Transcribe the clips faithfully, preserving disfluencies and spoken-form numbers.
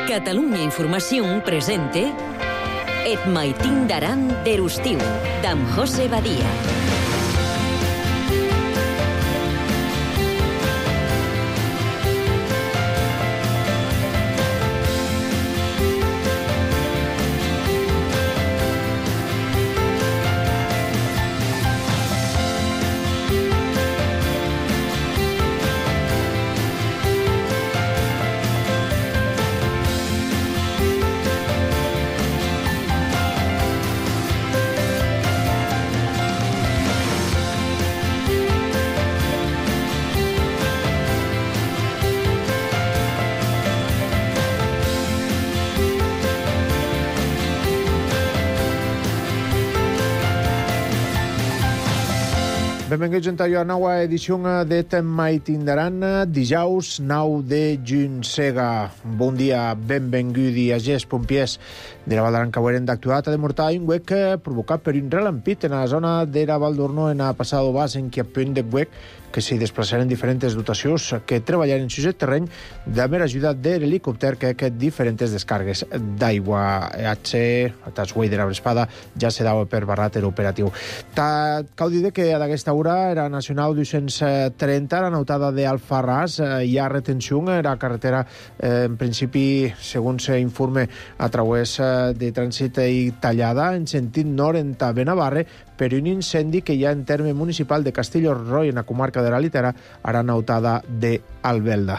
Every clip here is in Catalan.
Catalunya Informació presente Et maitin d'aran d'Erustiu, d'en José Badia. Benvinguts en a la nova edició d'Et maitin d'aran, dijous nou de juny sega. Bon dia, benvengudi a gest pompiers de la Val d'Aran que haurem d'actuar a demortar un huec provocat per un relampit en la zona de la Val d'Orno en el passat bas en què a punt de huec que s'hi desplaçaren diferents dotacions que treballaren en el terreny de mera ajuda de l'helicòpter que aquest diferents descargues d'aigua. H, Tasway de la Brespada, ja se dava per barrat l'operatiu. Cal dir que a d'aquesta hora era nacional dos-cents trenta, la notada d'Alfarràs, hi ha retenció a la carretera, en principi, segons s'informe, a través de trànsit i tallada en sentit nord en Benavarre per un incendi que hi ha en terme municipal de Castelló-Roy, en la comarca de la Litera, ara notada d'Albelda.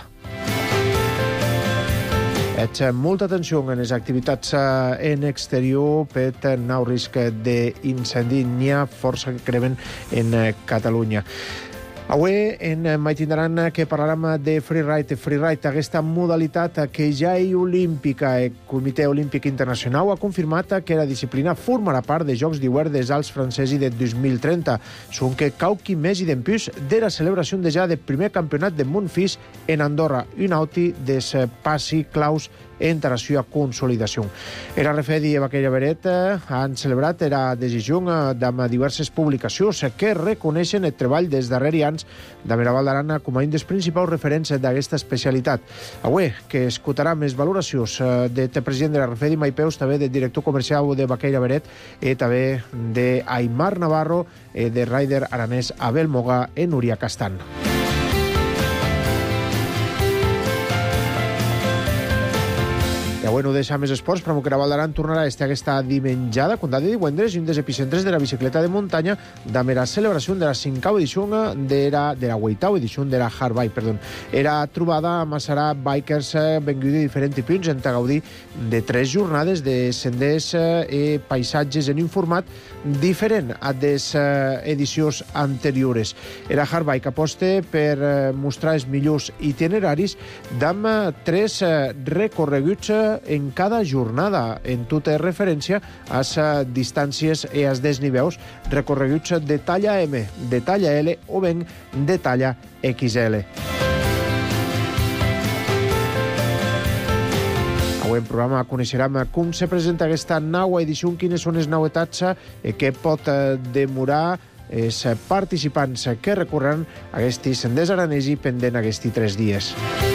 Ets molta atenció en les activitats en exterior per nou risc d'incendi. N'hi ha força que cremen en Catalunya. Avui en maitin d'aran que parlarem de freeride. Freeride, aquesta modalitat que ja és olímpica. El Comitè Olímpic Internacional ha confirmat que la disciplina formarà part de Jocs d'Hivern dels Alps francesos de dos mil trenta. Són que cauqui més i d'empús de la celebració de ja del primer campionat de món fis en Andorra, un auti des passi claus entre la seva consolidació. El R F E D i Baquella Beret han celebrat la decisió amb diverses publicacions que reconeixen el treball dels darrers anys de la Val d'Aran com a un dels principals referents d'aquesta especialitat. Avui, que escoltarà més valoracions del president de la R F E D, Maipeus, també del director comercial de Baquella Beret i també d'Aimar Navarro, de rider aranès Abel Moga en Núria Castan. I avui no deixa més esports, però que la Val d'Aran tornarà a estar aquesta dimenjada, com de divendres, i un dels epicentres de la bicicleta de muntanya, amb la celebració de la cinquena edició de la, de la vuitena edició de la Hardbike, perdó. Era trobada a Massarà Bikers venguts de diferents punts en gaudir de tres jornades de senders i paisatges en un format diferent a les edicions anteriors. La Hardbike aposta per mostrar els millors itineraris amb tres recorreguts en cada jornada, en tota referència a les distàncies i als desniveus recorreguts de talla M, de talla L o ben de talla X L. Avui en programa coneixerem com se presenta aquesta nova edició, quines són les novetats que pot demorar els participants que recorren a aquests senders aranesi pendent aquests tres dies.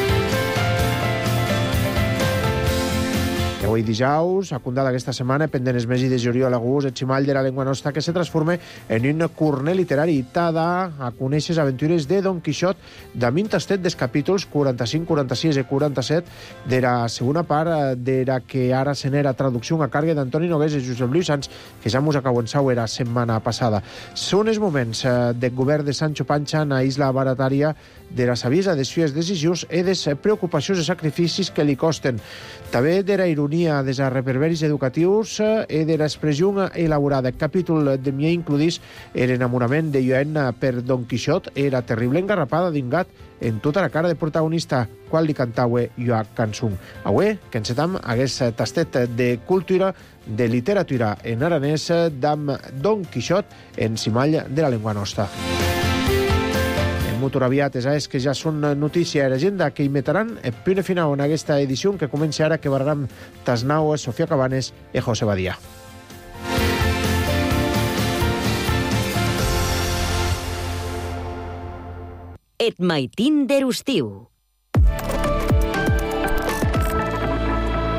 Avui dijous, acundada aquesta setmana, pendent els mesos de juliol, agost, el ximall de la llengua nostra que se transforma en un corner literari tada a conèixer les aventures de Don Quixot de vint tastet dels capítols quaranta-cinc, quaranta-sis i quaranta-set de la segona part de la que ara se n'era traducció a càrrega d'Antoni Nogués i Josep Lluís Sans, que ja mos acabençau la setmana passada. Són els moments del govern de Sancho Pancha en la isla baratària de la saviesa de les seves decisions i de les preocupacions i sacrificis que li costen. També de la ironia dels reverberis educatius i de l'expressió elaborada. El capítol de mi includís l'enamorament de Joan per Don Quixot i la terrible engarrapada d'un gat en tota la cara de protagonista quan li cantava Joan Cançó. Avui, que encetam aquest tastet de cultura, de literatura en aranès d'am Don Quixot en cimall de la llengua nostra. Molt aviat, és que ja són notícia i l'agenda que imitaran el punt final en aquesta edició que comença ara, que barram Tasnau, Sofia Cabanes i José Badia. Et maitin d'Erustiu.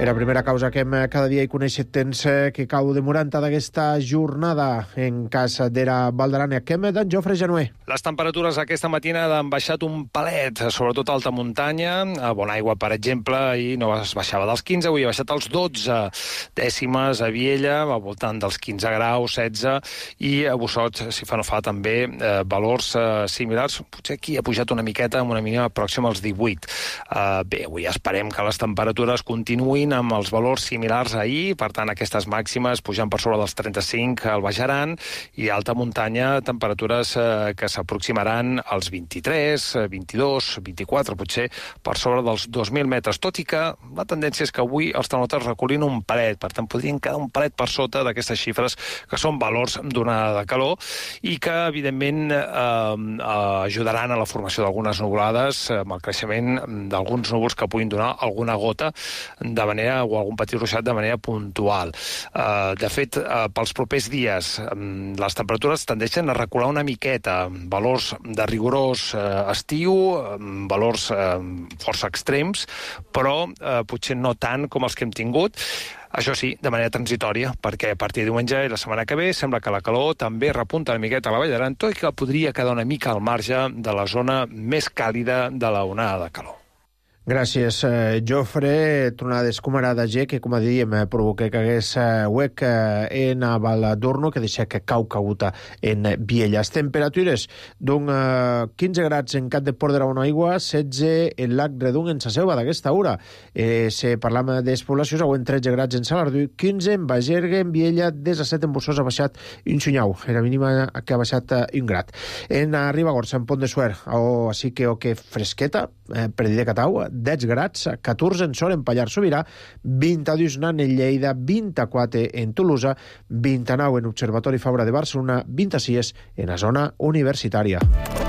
Era la primera causa que hem cada dia hi coneixet temps que cau de Moranta d'aquesta jornada en casa d'era Val d'Aran. Que hem d'en Jofre Genuer. Les temperatures aquesta matina han baixat un palet, sobretot a alta muntanya. A Bonaigua, per exemple, ahir no es baixava dels quinze, avui ha baixat als dotze dècimes a Viella, al voltant dels quinze graus, setze, i a Bussots, si fa no fa, també eh, valors eh, similars. Potser aquí ha pujat una miqueta, amb una mínima pròxima als divuit. Eh, bé, avui esperem que les temperatures continuïn amb els valors similars a ahir, per tant, aquestes màximes pujant per sobre dels trenta-cinc al Baix Aran, i a alta muntanya temperatures eh, que s'aproximaran als vint-i-tres, vint-i-dos, vint-i-quatre, potser per sobre dels dos mil metres, tot i que la tendència és que avui els termòmetres reculin un palet, per tant, podrien quedar un palet per sota d'aquestes xifres, que són valors d'onada de calor, i que, evidentment, eh, ajudaran a la formació d'algunes nuvolades, amb el creixement d'alguns núvols que puguin donar alguna gota de manera o algun petit ruixat de manera puntual. Uh, de fet, uh, pels propers dies, um, les temperatures tendeixen a recular una miqueta, valors de rigorós uh, estiu, um, valors uh, força extrems, però uh, potser no tant com els que hem tingut. Això sí, de manera transitòria, perquè a partir de diumenge i la setmana que ve sembla que la calor també repunta una miqueta a la Vall d'Aran, tot i que podria quedar una mica al marge de la zona més càlida de la onada de calor. Gràcies, eh, Jofre. Tornades com ara de G, que, com a dèiem, eh, provoca que hagués eh, huec eh, en Val d'Urno, que deixa que cau caguta en Viella. Les temperatures d'un eh, quinze grads en Cat de Port de la Bonaigua, setze en Lac Redung en Sa Selva d'aquesta hora. Eh, se parlam despoblacions, auguen tretze grads en Salardú, quinze en Bagergue, en Viella, disset en Bussols ha baixat un xunyau. Era mínima que ha baixat eh, un grad. En Ribagorça, en Pont de Suert, oh, així que, oh, que fresqueta, eh, per dir de Catau, deu grads, catorze en Sol, en Pallars Sobirà, vint-i-dos en Lleida, vint-i-quatre en Tolosa, vint-i-nou en Observatori Fabra de Barcelona, vint-i-sis en la zona universitària.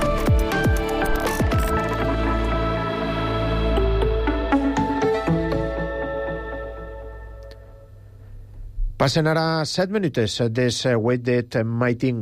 Passen ara set minutes des Wait That My Thing.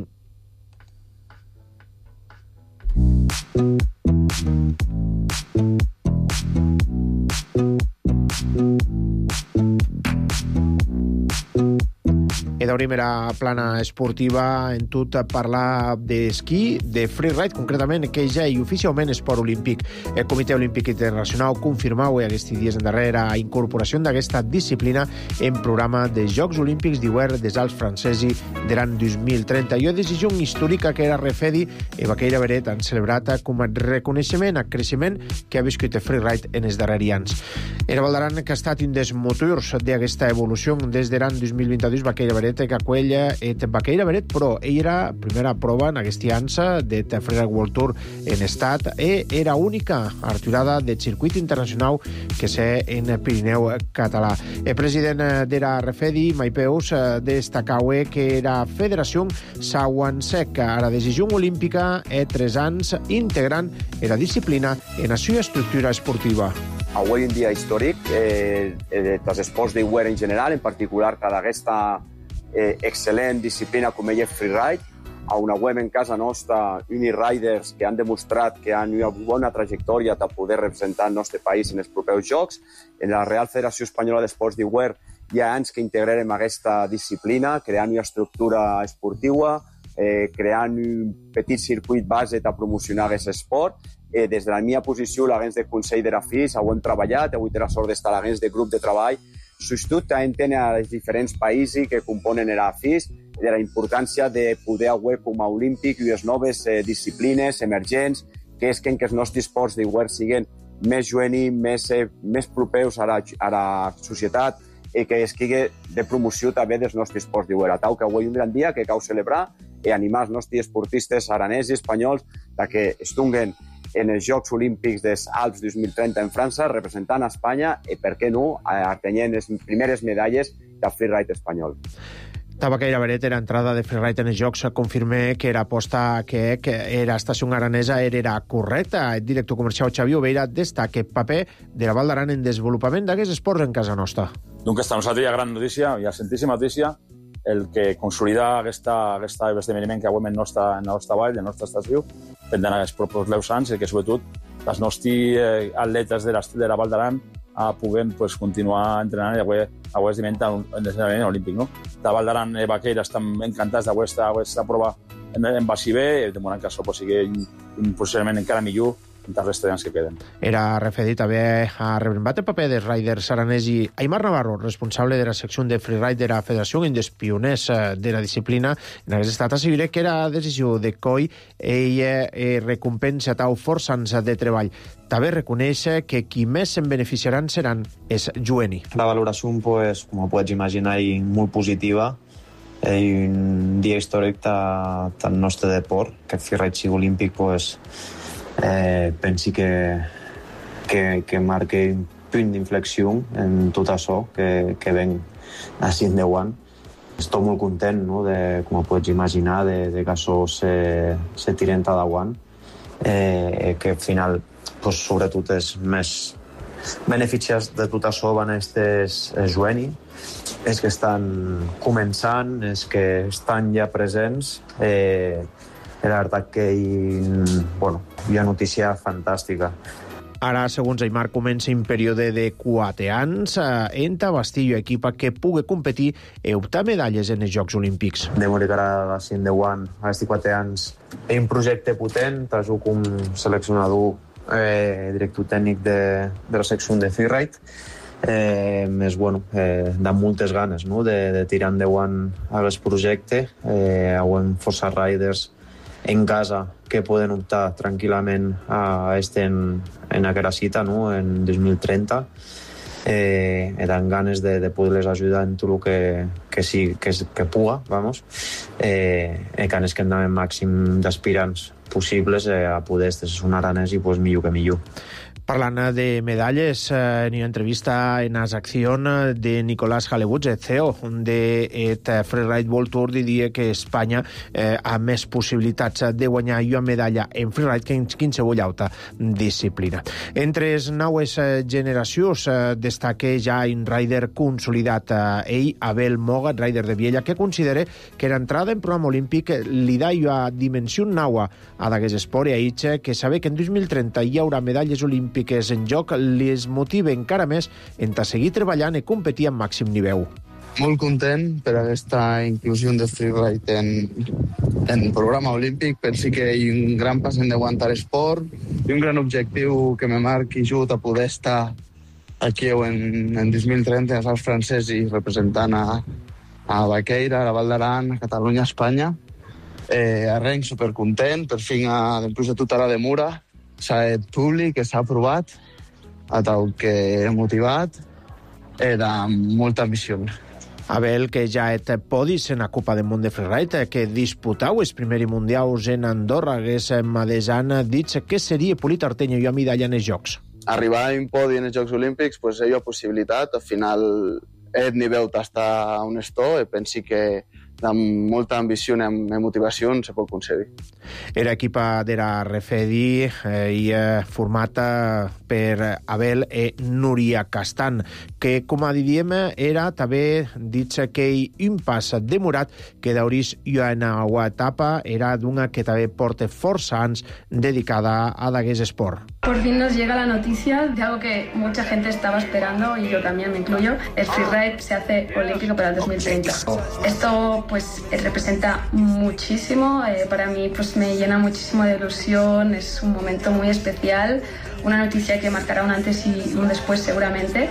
I d'obrim era plana esportiva en tot parlar d'esquí, de freeride, concretament, que ja hi oficialment esport olímpic. El Comitè Olímpic Internacional confirmau aquests dies endarrere la incorporació d'aquesta disciplina en programa de Jocs Olímpics d'hivern dels Alps francesos de l'any dos mil trenta. I una decisió històrica que era refedi i Baqueira Beret han celebrat com a reconeixement a creixement que ha viscut el freeride en els darrers anys. Era Val d'Aran que ha estat un dels motors d'aquesta evolució des de l'any dos mil vint-i-dos. Baqueira Beret que aquella et Baqueira Beret, però ell era primera prova en aquesta ansa de Freeride World Tour en estat i era única arturada del circuit internacional que sé en Pirineu català. El president de la Refedi, Maipeus, destacau que la federació s'aguansec a la decisió olímpica e tres anys integrant la disciplina en la seva estructura esportiva. Avui un dia històric eh, eh, dels esports d'hivern en general, en particular cada aquesta eh, excel·lent disciplina com ell és freeride. A una web en casa nostra, Uniriders, que han demostrat que han una bona trajectòria per poder representar el nostre país en els propers Jocs. En la Real Federació Espanyola d'Esports d'Hivern hi ha anys que integrarem aquesta disciplina, creant una estructura esportiva, eh, creant un petit circuit base per promocionar aquest esport. Eh, des de la meva posició, l'agents de Consell de la F I S, ho hem treballat, avui té la sort d'estar a l'agents de grup de treball, sostut a entendre els diferents països que componen la F I S, de la importància de poder haver com a olímpic i les noves eh, disciplines emergents, que és que en què els nostres esports d'hivern siguin més juvenils, més, eh, més propers a la, a la societat i que es quedi de promoció també dels nostres esports d'hivern. A tau que avui un gran dia que cal celebrar i animar els nostres esportistes aranesos i espanyols que estunguen en els Jocs Olímpics dels Alps dos mil trenta en França, representant a Espanya i, per què no, atenyent les primeres medalles del freeride espanyol. Baqueira Beret, era entrada de freeride en els Jocs, confirma que era aposta que, que era estació aranesa era correcta. El director comercial Xavi Oveira destaca el paper de la Val d'Aran en desenvolupament d'aquests esports en casa nostra. Donc esta nosaltres hi ha gran notícia, hi ha sentíssima notícia, el que consolida aquesta, aquesta esdeveniment que avui en nostra, en la nostra vall, en la nostra estació, pendent els propers leus anys, i que sobretot els nostres atletes de la, de la Val d'Aran a poder pues, continuar entrenant i avui, avui és diventa un esdeveniment olímpic. No? De Val d'Aran i Baqueira estan encantats d'aquesta prova en, en vagi bé, i de moment que això pues, sigui un, un posicionament encara millor entre els estudiants que queden. Era referit també a rebrembat el paper dels riders aranesi Aimar Navarro, responsable de la secció de freeride de la Federació i dels pioners de la disciplina. En aquest estat assegura que era decisió de coi ella eh, recompensa tau força anys de treball. També reconeix que qui més se'n beneficiaran seran és Jueni. La valoració, pues, com pots imaginar, és molt positiva. És un dia històric del nostre deport, que el freeride sigui olímpic, pues, Eh, pensi que, que, que marca un punt d'inflexió en tot això que, que ven així en deu anys. Estic molt content, no? de, com pots imaginar, de, de que això se, se tira endavant, eh, que al final, pues, sobretot, és més beneficis de tot això van aquests jueni, és que estan començant, és que estan ja presents, eh, la veritat que hi, bueno, hi ha notícia fantàstica. Ara, segons Aimar, comença un període de quatre anys eh, en Bastillo, equipa que pugui competir i optar medalles en els Jocs Olímpics. De morir que ara, si en deu anys, a aquests quatre anys, hi ha un projecte potent, t'ajudo com seleccionador, eh, director tècnic de, de la secció de freeride, eh, més, bueno, eh, de moltes ganes, no?, de, de tirar endavant aquest projecte. Eh, hi força riders en casa que poden optar tranquil·lament a estar en, en aquesta cita, no?, en dos mil trenta. Eh, e dan ganes de, de poder-les ajudar en tot el que, que, sí, que, que puga, vamos. Eh, e ganes que hem màxim d'aspirants possibles eh, a poder estar un aranès i pues, millor que millor. Parlant de medalles, eh, en una entrevista en As Acción de Nicolás Halewutz, el C E O de et Freeride World Tour, diria que Espanya eh, ha més possibilitats de guanyar una medalla en freeride que en qualsevol altra disciplina. Entre les noves generacions eh, destaca ja un rider consolidat, eh, ell, Abel Moga, rider de Viella, que considera que l'entrada en programa olímpic li da una dimensió nova a d'aquest esport i a ell que saber que en dos mil trenta hi haurà medalles olímpiques en joc les motiva encara més en seguir treballant i competir amb màxim nivell. Molt content per aquesta inclusió de freeride en, en programa olímpic. Penso que hi ha un gran pas endavant a l'esport i un gran objectiu que me marqui just a poder estar aquí en, en dos mil trenta als francesos i representant a, a Baqueira, a la Val d'Aran, a Catalunya, a Espanya. Eh, arrenc supercontent, per fi, a, després de tota la demora, s'ha fet públic, s'ha aprovat, a tal que he motivat, era molta ambició. Abel, que ja et podis en la Copa del Món de Freeride, que disputau els primers mundials en Andorra, hagués mateix any dit que seria polit Artenya i una medalla en els Jocs. Arribar a un podi en els Jocs Olímpics, pues, hi ha possibilitat. Al final, aquest nivell està on estoy, i penso que amb molta ambició i motivació se pot concedir. Era equipa de la Refedi eh, i eh, formata per Abel e Núria Castan, que, com a diríem, era també dit que un pas demorat que d'aurís una etapa era d'una que també porta força anys dedicada a d'aquest esport. Por fin nos llega la noticia de algo que mucha gente estaba esperando y yo también me incluyo. El freeride se hace olímpico para el dos mil treinta. Esto pues representa muchísimo, eh, para mí pues me llena muchísimo de ilusión, es un momento muy especial, una noticia que marcará un antes y un después seguramente.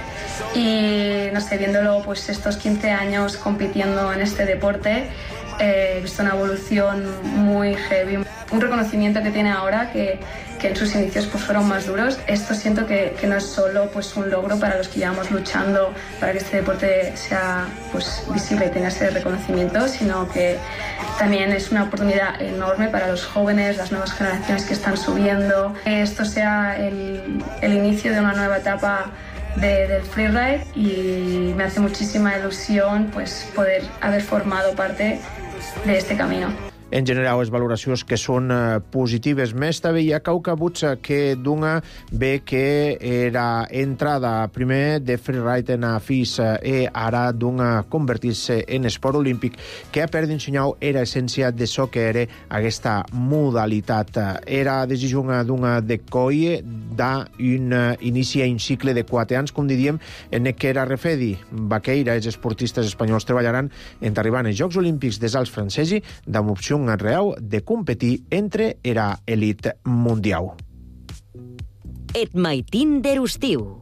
Y no sé, viéndolo pues estos quince años compitiendo en este deporte, eh, he visto una evolución muy heavy, un reconocimiento que tiene ahora que, que en sus inicios pues fueron más duros. Esto siento que, que no es solo pues un logro para los que llevamos luchando para que este deporte sea pues visible y tenga ese reconocimiento, sino que también es una oportunidad enorme para los jóvenes, las nuevas generaciones que están subiendo. Que esto sea el, el inicio de una nueva etapa de, del freeride y me hace muchísima ilusión pues poder haber formado parte de este camino. En general, les valoracions que són eh, positives. Més també hi ha caucabuts que d'una ve que era entrada primer de freeride en a FIS i ara d'una convertir-se en esport olímpic que ha perdut ensenyau era essència de so que era aquesta modalitat. Era decisió d'una de coi d'un inici a un cicle de quatre anys, com diríem, en què era refedi. Baqueira, els esportistes espanyols treballaran en arribar als Jocs Olímpics des als francesi amb opció real de competir entre era elit mundial. Et maitin d'Erustiu.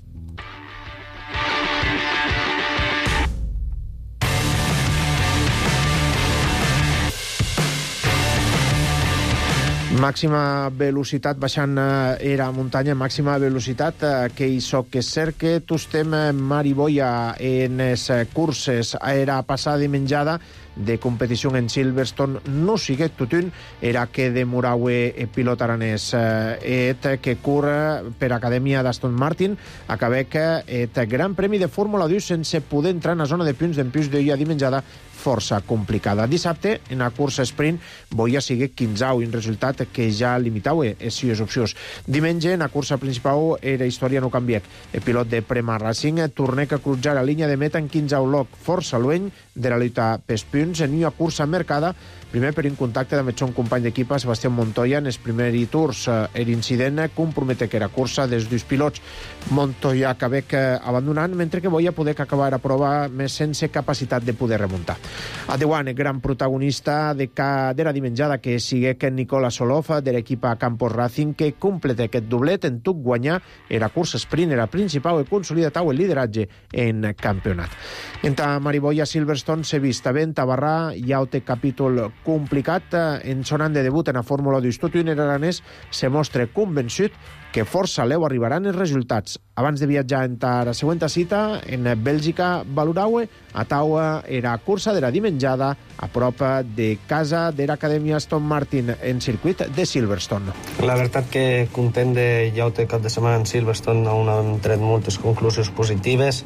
Màxima velocitat baixant era muntanya, màxima velocitat que hi soc que és cert que tostem Mariboia en les curses era passada i menjada de competició en Silverstone no siguet tutun era que de Muraue pilot aranès et que cura per Acadèmia d'Aston Martin acabec et Gran Premi de Fórmula dos sense poder entrar en la zona de punts d'en plus d'oia dimenjada força complicada. Dissabte, en la cursa sprint, Boia sigue quinze, un resultat que ja limitau les sis opcions. Diumenge, en la cursa principal, era història no canviat. El pilot de Prema Racing tornec a crutjar la línia de meta en quinze loc, força lueny de la lluita pels punts en una cursa mercada, primer per un contacte amb el seu company d'equip, Sebastián Montoya, en els primers tours. L'incident compromete que era cursa dels dos pilots. Montoya acabec abandonant, mentre que Boia poder acabar a prova més sense capacitat de poder remuntar. A Dewan, el gran protagonista de cada dimenjada que sigue que Nicola Solov de l'equip Campos Racing que completa aquest doblet en tot guanyar era cursa sprint, era principal i consolidatau el lideratge en campionat. Entre Mariboia Silverstone s'ha vist ben Tabarrà i altre capítol complicat en sonant de debut en la Fórmula dos. Tot un aranès se mostra convençut que força leu arribaran els resultats. Abans de viatjar en la següent cita, en Bèlgica, Valuraue, a taua era cursa de la dimenjada a prop de casa de l'Acadèmia Aston Martin en circuit de Silverstone. La veritat que content de ja el cap de setmana en Silverstone on hem tret moltes conclusions positives.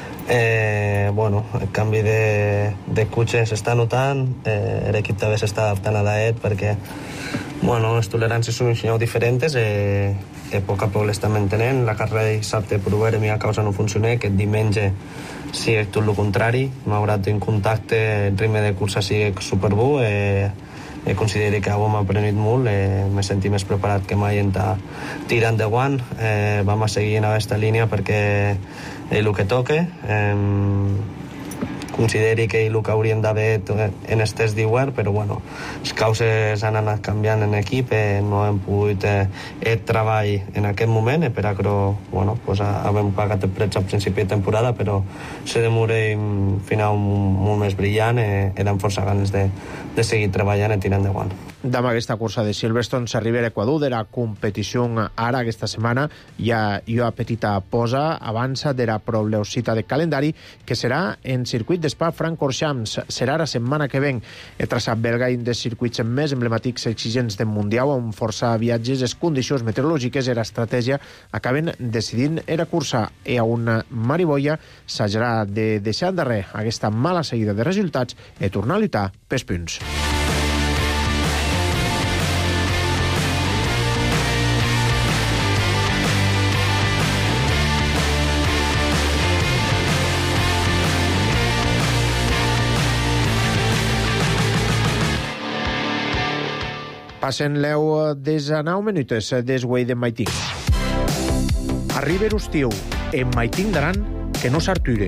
Eh, bueno, el canvi de, de cotxe s'està notant, eh, l'equip també s'està adaptant a l'Aet perquè bueno, les toleràncies són un senyal diferents eh, a poc a poc l'estem entenent. La carrera de dissabte per veure mi a causa no funciona, aquest diumenge sigui tot el contrari, malgrat un contacte el ritme de cursa sigui superbo eh, eh, considero que avui m'ha aprenut molt eh, m'he sentit més preparat que mai en tirar endavant eh, vam a seguir en aquesta línia perquè és el que toca eh, consideri que és el que hauríem d'haver en els tests d'Iwer, però bueno, les causes han anat canviant en equip, eh, no hem pogut eh, el treball en aquest moment, eh, per a que bueno, pues, havem pagat el prets al principi de temporada, però se demora un final molt més brillant, eh, eren força ganes de, de seguir treballant i tirant endavant. Amb aquesta cursa de Silverstone s'arriba a l'Equador de la competició ara aquesta setmana. Hi ha una petita posa avança de la probleusita de calendari que serà en circuit d'Spa-Francorchamps. Serà la setmana que ven. El traçat belga i un dels circuits més emblemàtics exigents del Mundial amb força viatges, les condicions meteorològiques i l'estratègia acaben decidint la cursa i a una Mariboia s'haurà de deixar endarrere aquesta mala seguida de resultats i tornar a lluitar pels punts. Passen l'eu des a nou minutes des Way de Maiting. Arriba l'estiu, en Maiting daran que no s'arture.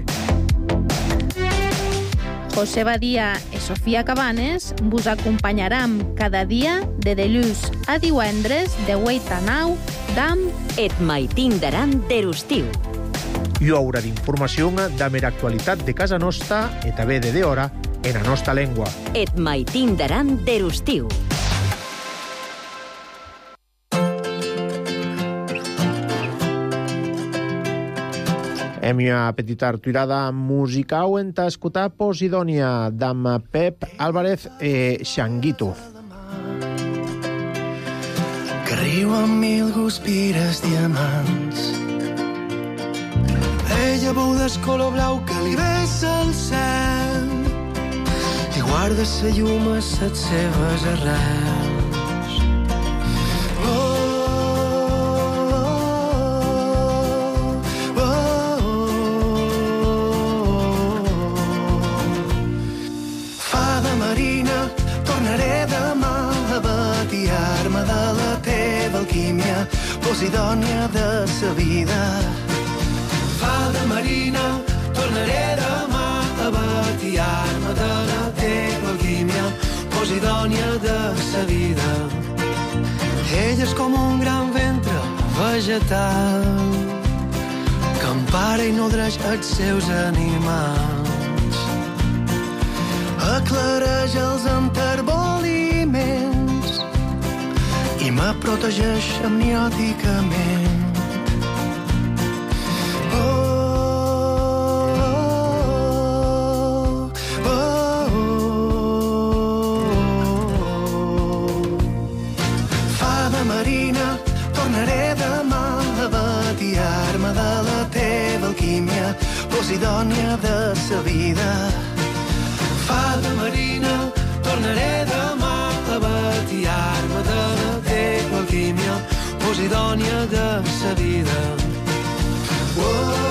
José Badia i Sofia Cabanes vos acompanyaran cada dia de dilluns a divendres de vuit a nou d'am Et Maiting daran d'Erustiu. Hi haurà d'informació de mera actualitat de casa nostra i també de d'hora en la nostra llengua. Et Maiting daran d'Erustiu. Hem una petita arturada musical en escoltar Posidònia d'amb Pep Álvarez i Xanguito. Que riu amb mil guspires diamants. Ella beu del color blau que li vessa el cel i guarda sa llum a ses seves arrels. Tornaré demà a batiar-me de la teva alquímia alquímia, Posidònia de sa vida. Fada marina, tornaré demà a batiar-me de la teva alquímia, Posidònia de sa vida. Ell és com un gran ventre vegetal que empara i nodreix els seus animals. Aclareix els enterboliments i me protegeix amniòticament. Oh, oh, oh. Fada marina, tornaré demà a batiar-me de la teva alquímia, Posidònia de sa vida. Fada marina, tornaré demà a batiar-me de la teva alquímia, Posidònia de sa vida. Oh,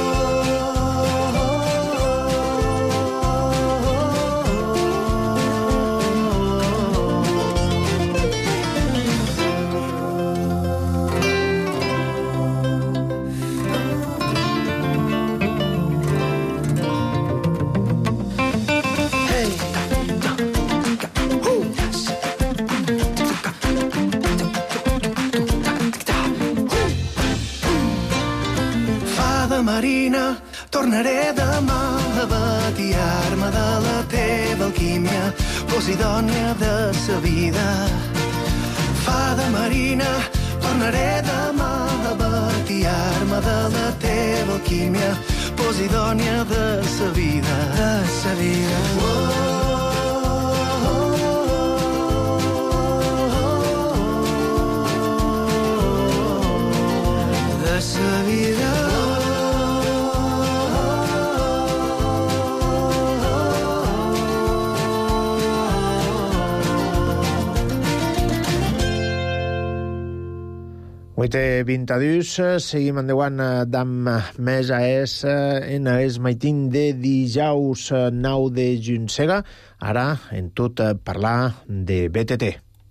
marina, tornaré demà a batiar-me de la teva alquímia, Posidònia de sa vida. Fada marina, tornaré demà a batiar-me de la teva alquímia, Posidònia de sa vida, de sa vida. Oh, de sa vida. vuit i vint-i-dos, seguim endavant d'am més a es en es maitin de dijous nou de juny. Ara, en tot, parlar de B T T.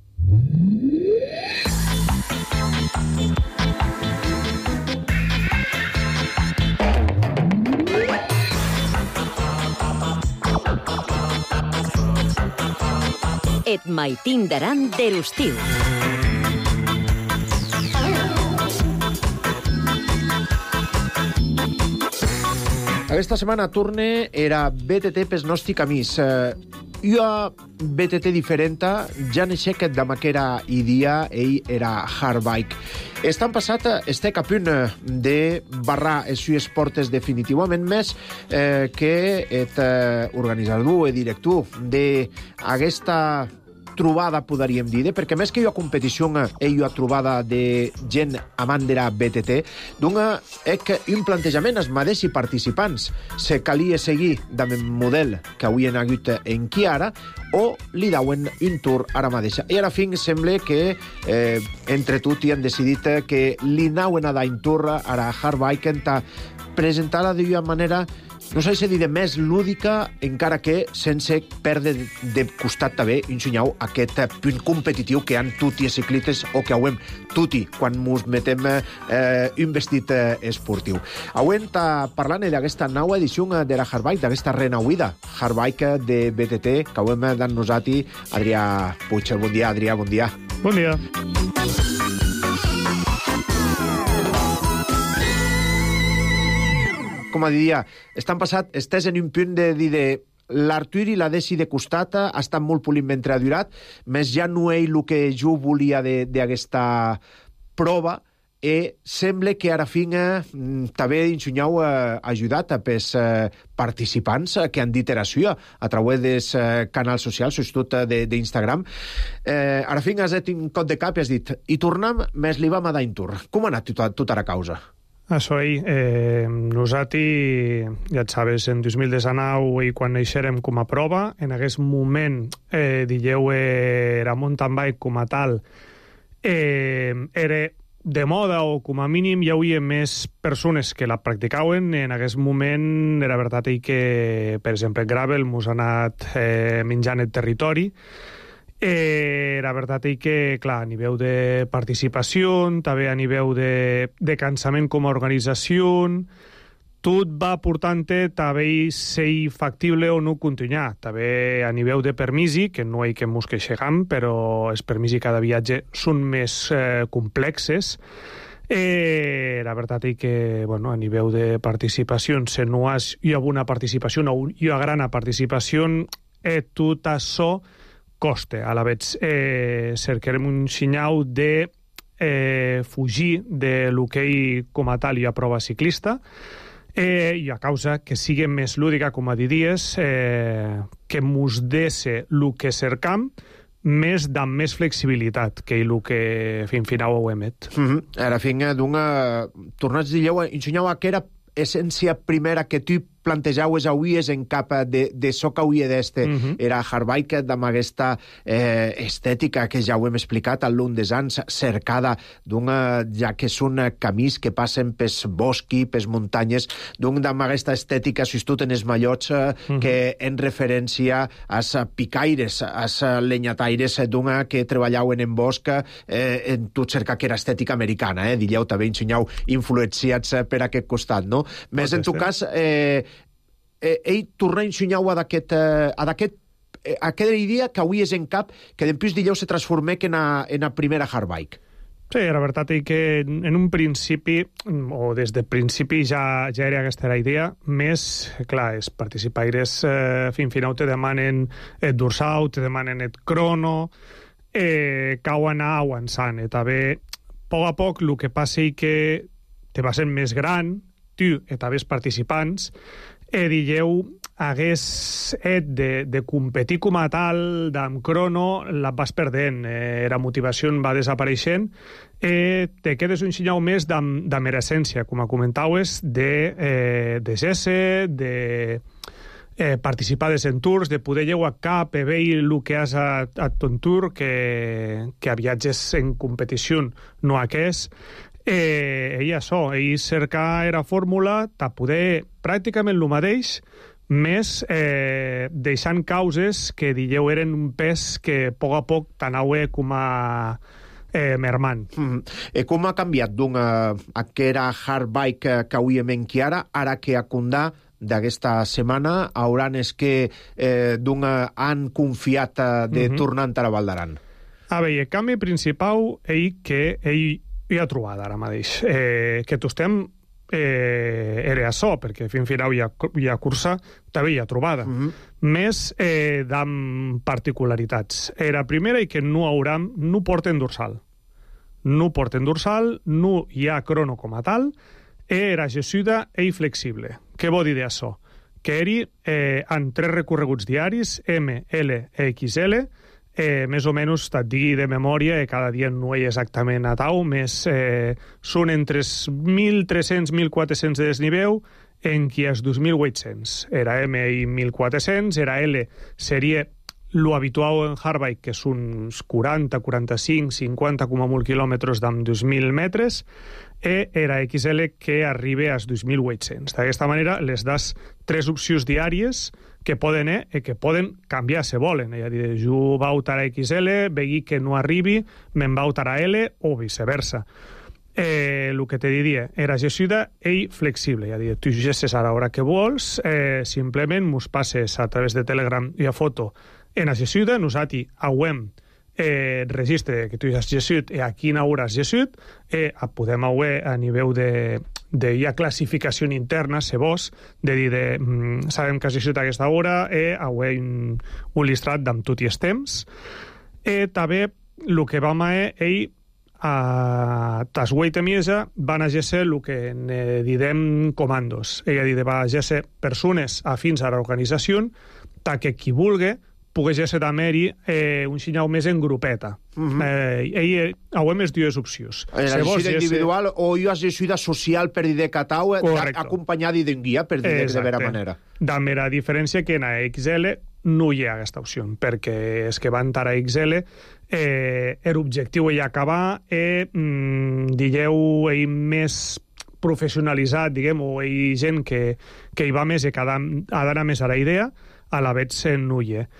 Et maitindaran de l'estiu. Aquesta setmana torne era B T T pes nostri camís. Uh, Ua B T T diferenta, ja ne sé que demà que era i dia, ell era hardbike. Estan passat, estec a punt de barrar els sues portes definitivament més eh, que et eh, organitzador i director d'aquesta trobada, podríem dir, perquè més que jo a competició e jo a trobada de gent amant de la B T T, doncs és que un plantejament els mateixos participants se calia seguir amb el model que avui han hagut en Chiara o li dauen un tour ara mateixa. I ara fin sembla que eh, entre tutti han decidit que li anaven a dar un tour a la hardbike a presentar-la d'una manera, no sé si dir de més lúdica, encara que sense perdre de costat també, ensenyau aquest punt competitiu que han tutti els ciclistes o que hauem tutti quan ens metem eh, un vestit eh, esportiu. Avui està parlant d'aquesta nova edició de la Hardbike, d'aquesta renauïda Hardbike de B T T, que hauem d'en nosaltres Adrià Puig. Bon dia, Adrià, bon dia. Bon dia. Com a diria, estan passat, estàs en un punt de dir de l'Artur i la Desi de costat ha estat molt polit mentre ha durat, més ja no és el que jo volia d'aquesta prova, i sembla que ara fin eh, també ensenyau eh, ajudat a pels eh, participants eh, que han dit era suya a través dels eh, canals socials, sobretot eh, d'Instagram. Eh, ara fin has dit un cop de cap i has dit i tornem, més li vam a dar un tour. Com ha anat tota, tota la causa? Això hi, eh, nosaltres, ja et sabes, en dos mil diecinueve i quan neixerem com a prova, en aquest moment, eh, digueu, eh, era mountain bike com a tal, eh, era de moda o com a mínim hi havia més persones que la practicaven. En aquest moment era veritat que, per exemple, Gravel mos ha anat eh, menjant el territori Eh, la veritat és que, clar, a nivell de participació, també a nivell de, de cansament com a organització, tot va portant-te també ser factible o no continuar. També a nivell de permisi, que no hi que mos queixegam, però els permisi cada viatge són més eh, complexes. Eh, la veritat és que, bueno, a nivell de participació, si no hi ha una participació, no hi ha gran participació, eh, tot això costa. A la vegada eh, cercarem un senyal de eh, fugir de l'hoquei com a tal i a prova ciclista, eh, i a causa que sigui més lúdica, com a diries, eh, que mos desse el que cercam, més amb més flexibilitat que el que fins final ho emet. Mm-hmm. Ara, fin d'una... Tornats de lleu, ensenyau que era essència primera que tu plantejaues avui és en cap de, de so que avui d'este. Mm-hmm. Era Hardbike amb aquesta eh, estètica que ja ho hem explicat al lung des anys, cercada d'una, ja que són camins que passen pels bosqui, pels muntanyes, d'un amb aquesta estètica, si tu tens mallots, mm-hmm. que en referència als picaires, als lenyataires d'una que treballaven en bosc, eh, en tot cerca que era estètica americana, eh? Dilleu també ensenyau influenciats per aquest costat, no? Més en tu cas, eh, Eh, ell torna a ensenyar a d'aquest eh, a d'aquest eh, aquella idea que avui és en cap que després d'allò se transformé en a, en a primera Hardbike. Sí, la veritat és que en un principi, o des de principi ja, ja era aquesta la idea, més, clar, els participaires eh, fin final te demanen et dorsal, te demanen et crono, eh, cau anar avançant. I també, a poc a poc, el que passa és que te vas sent més gran, tu i també els participants, e digueu, hagués et de, de competir com a tal d'amb crono, la vas perdent, eh, la motivació va desapareixent, eh, te quedes un senyal més d'amb essència, com a comentaues, de, eh, de gesse, de eh, participar de en tours, de poder llevar a cap e veure el que has a, a ton tour, que, que a viatges en competició no aquest. Eh, ell això, ell cercar era fórmula de poder pràcticament el mateix, més eh, deixant causes que digueu eren un pes que a poc a poc t'anava com a eh, mermant. Mm. Eh, com ha canviat d'una aquera Hardbike que avui hem enquiara, ara que a Condà d'aquesta setmana hauran és que eh, d'una han confiat de mm-hmm. tornant a la Val d'Aran? A veure, el canvi principal ell que ell hi ha trobat ara mateix. Eh, que tu estem eh, era això, perquè fins final hi ha, hi ha cursa, també hi ha trobada. Mm-hmm. Més eh, d'amb particularitats. Era primera i que no hauran, no porten dorsal. No porten dorsal, no hi ha crono com a tal, era gessuda i flexible. Què vol dir d'això? Que eri eh, en tres recorreguts diaris, M, L i X L, Eh, més o menys et digui de memòria, eh, cada dia no hi exactament a tau, més eh, són entre mil tres-cents i mil quatre-cents de desnivell, en qui és dos mil vuit-cents. Era M i mil quatre-cents, era L, seria lo habitual en Hardbike, que són uns quaranta, quaranta-cinc, cinquanta com a molt quilòmetres d'amb dos mil metres, e era X L, que arriba als dos mil vuit-cents. D'aquesta manera, les das tres opcions diàries que poden, eh, que poden canviar si volen. És a dir, jo vaig a X L, vegui que no arribi, me'n vaig a L o viceversa. Eh, el que te diria era gessuda i flexible. És a dir, tu gesses a l'hora que vols, eh, simplement mos passes a través de Telegram i a foto en la gessuda, nosaltres hauem eh, registre que tu has gessut i a quina hora has gessut, eh, podem haver a nivell de de hi ha classificació interna, se vos, de dir, de, mm, sabem que has gessut a aquesta hora, e eh, haver un, un listrat d'amb tot i els temps. Eh, també, el que vam a ell, a Tasweit i Miesa, van a gesser el que ne didem comandos. És a dir, va a gesser persones afins a l'organització, ta que qui vulgui pogués ser també eh, un senyal més en grupeta. Mm-hmm. eh, ell, hauem les dues opcions. La gessida individual o jo has gessida social per dir de catau, acompanyada d'un guia, per dir de vera manera. També la diferència que en a X L no hi ha aquesta opció, perquè és que van estar a X L, eh, l'objectiu és acabar, eh, mm, digueu, ell més professionalitzat, diguem, o ell gent que, que hi va més i que ha d'anar més a la idea, a la vegada no hi ha.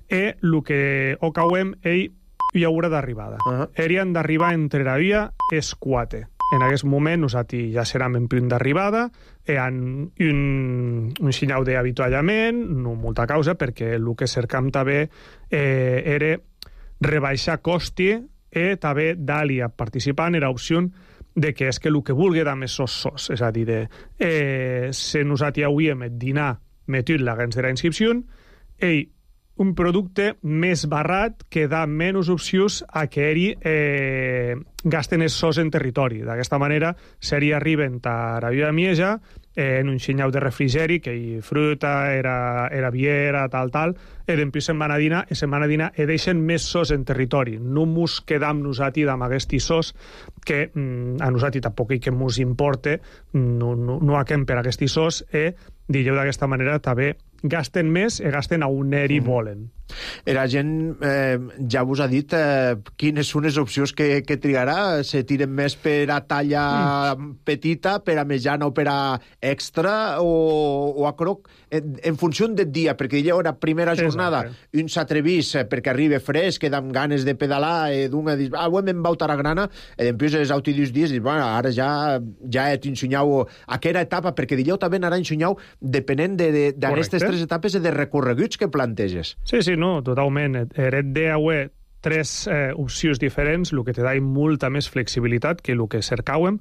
e el que o cauem ell hi haurà d'arribada. Uh-huh. Erien d'arribar entre la via es quatre. En aquest moment nosaltres ja serem en punt d'arribada, hi ha un, un senyal d'avituallament, no molta causa, perquè el que cercam també eh, era rebaixar costi i també dar-li a participant era opció de que és que el que vulgui dar més sos sos, és a dir, de, eh, si nosaltres hauríem de dinar metut la gens de la inscripció, ell un producte més barat que da menys opcions a que ell eh, gasten els sos en territori. D'aquesta manera, seria arriben a la via de Mieja eh, en un xinyau de refrigeri, que hi fruta, era, era viera, tal, tal, i després se'n van a dinar, i se'n van a dinar i deixen més sos en territori. No mos quedam nosaltres amb aquests sos, que mm, a nosaltres tampoc que mos importe, no, no, no aquem per aquests sos, i digueu d'aquesta manera també gasten més i gasten a on eri volen. La gent eh, ja vos ha dit eh, quines són les opcions que, que trigarà, se tiren més per a talla mm. petita, per a mitjana o per a extra, o, o a croc, en, en funció del dia, perquè ja la primera jornada Exacte. Un s'atrevís perquè arriba fresc, que amb ganes de pedalar, i d'un dius, ah, ho hem baut a la grana, i després els altres dies dius, bueno, ara ja, ja he t'ensenyau aquella etapa, perquè dijau també anarà ensenyau depenent d'aquestes tres etapes i de recorreguts que planteges. Sí, sí, no, totalment. Eret de haver tres eh, opcions diferents, el que te da molta més flexibilitat que el que cercàvem.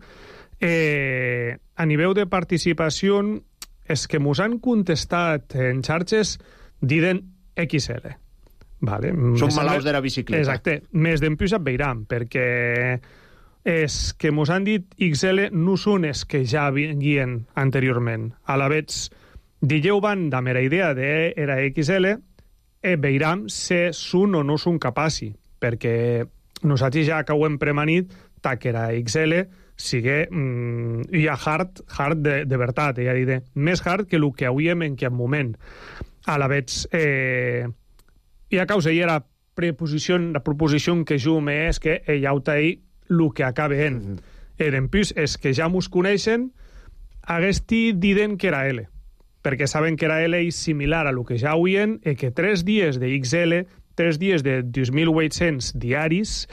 Eh, a nivell de participació, és que mos han contestat en xarxes diden X L. Vale. Són malalts de la bicicleta. Exacte. Més d'empús et veiran, perquè és que mos han dit X L no són els que ja venien anteriorment. A la vez, dijeu van de mera idea de era X L, e veiram si són o no són capaci, perquè nosaltres ja que ho hem premanit, que era X L, sigue mm, ja hard, hard de, de veritat, ja diré, més hard que el que hauríem en aquest moment. A la vez, eh, i a causa, i era preposició, la proposició que jo me és que ella ho té el que acaba en. Mm -hmm. Eren plus, és que ja mos coneixen, haguesti diden que era L, perquè saben que era L i similar a lo que ja oien, i que tres dies de X L, tres dies de dos mil vuit-cents diaris,